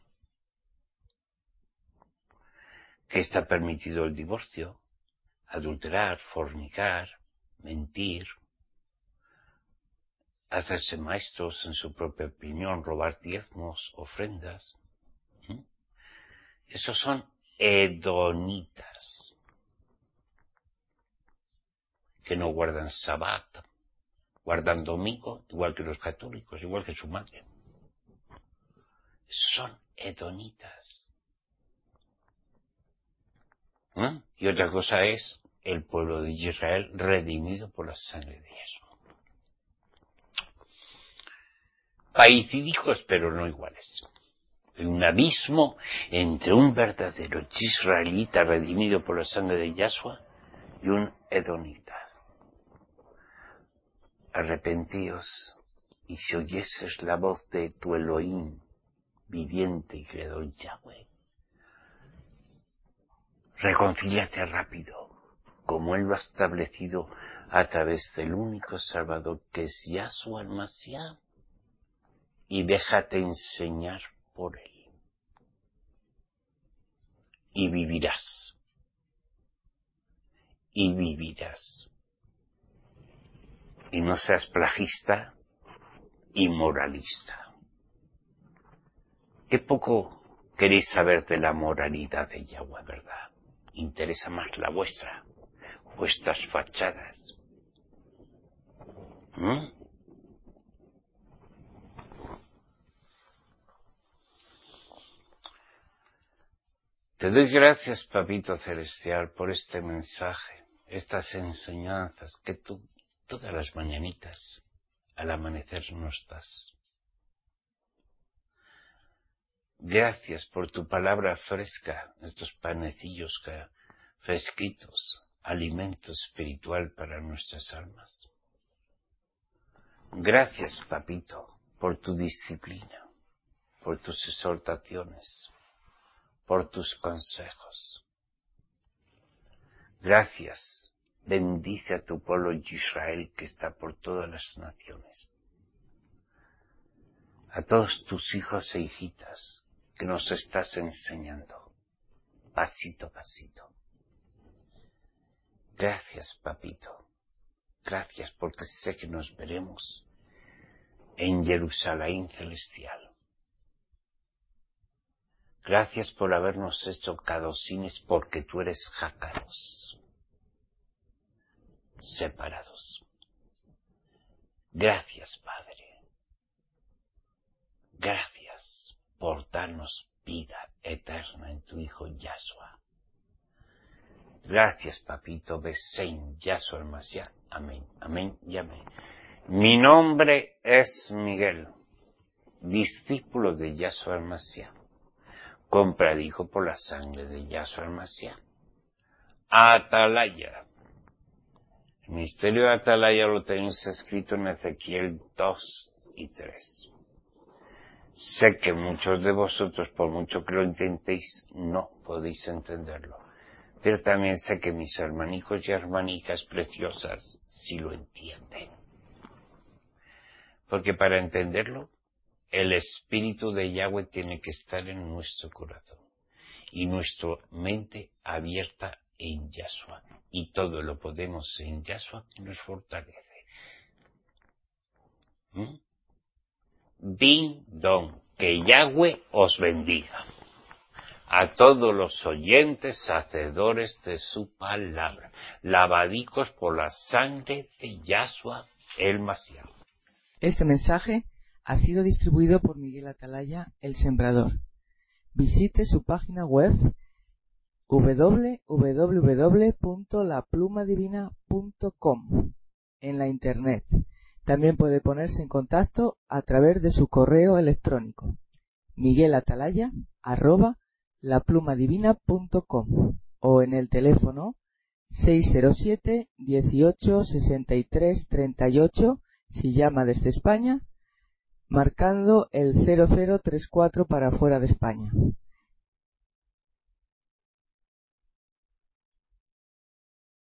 que está permitido el divorcio, adulterar, fornicar, mentir, hacerse maestros en su propia opinión, robar diezmos, ofrendas. Esos son edonitas, que no guardan sabbat, guardan domingo, igual que los católicos, igual que su madre. Son edonitas. Y otra cosa es el pueblo de Israel redimido por la sangre de Jesús. Paidídicos, pero no iguales. Hay un abismo entre un verdadero israelita redimido por la sangre de Yahshua y un edonita. Arrepentíos, y si oyeses la voz de tu Elohim, viviente y creador Yahweh, reconcíliate rápido, como Él lo ha establecido a través del único Salvador que es Yahshua el Mashiach, y déjate enseñar por Él. Y vivirás. Y vivirás. Y no seas plagista y moralista. Qué poco queréis saber de la moralidad de Yahweh, ¿verdad? Interesa más la vuestra, vuestras fachadas. Te doy gracias, Papito Celestial, por este mensaje, estas enseñanzas que tú todas las mañanitas al amanecer nos das. Gracias por tu palabra fresca, estos panecillos fresquitos, alimento espiritual para nuestras almas. Gracias, Papito, por tu disciplina, por tus exhortaciones, por tus consejos. Gracias, bendice a tu pueblo Israel que está por todas las naciones. A todos tus hijos e hijitas que nos estás enseñando, pasito a pasito. Gracias, Papito. Gracias porque sé que nos veremos en Jerusalén celestial. Gracias por habernos hecho cadosines porque tú eres jácaros, separados. Gracias, Padre. Gracias por darnos vida eterna en tu Hijo Yahshua. Gracias, Papito, Besén, Yahshua el Mashiach. Amén, amén y amén. Mi nombre es Miguel, discípulo de Yahshua el Mashiach, compradijo por la sangre de Yahshua el Mashiach. Atalaya. El misterio de Atalaya lo tenéis escrito en Ezequiel 2 y 3. Sé que muchos de vosotros, por mucho que lo intentéis, no podéis entenderlo. Pero también sé que mis hermanicos y hermanicas preciosas sí lo entienden. Porque para entenderlo, el Espíritu de Yahweh tiene que estar en nuestro corazón. Y nuestra mente abierta en Yahshua. Y todo lo podemos en Yahshua que nos fortalece. Din don. Que Yahweh os bendiga. A todos los oyentes, hacedores de su palabra, lavadicos por la sangre de Yahshua el Mashiach. Este mensaje ha sido distribuido por Miguel Atalaya, el Sembrador. Visite su página web www.laplumadivina.com en la internet. También puede ponerse en contacto a través de su correo electrónico miguelatalaya@laplumadivina.com o en el teléfono 607 18 63 38 si llama desde España, marcando el 0034 para fuera de España.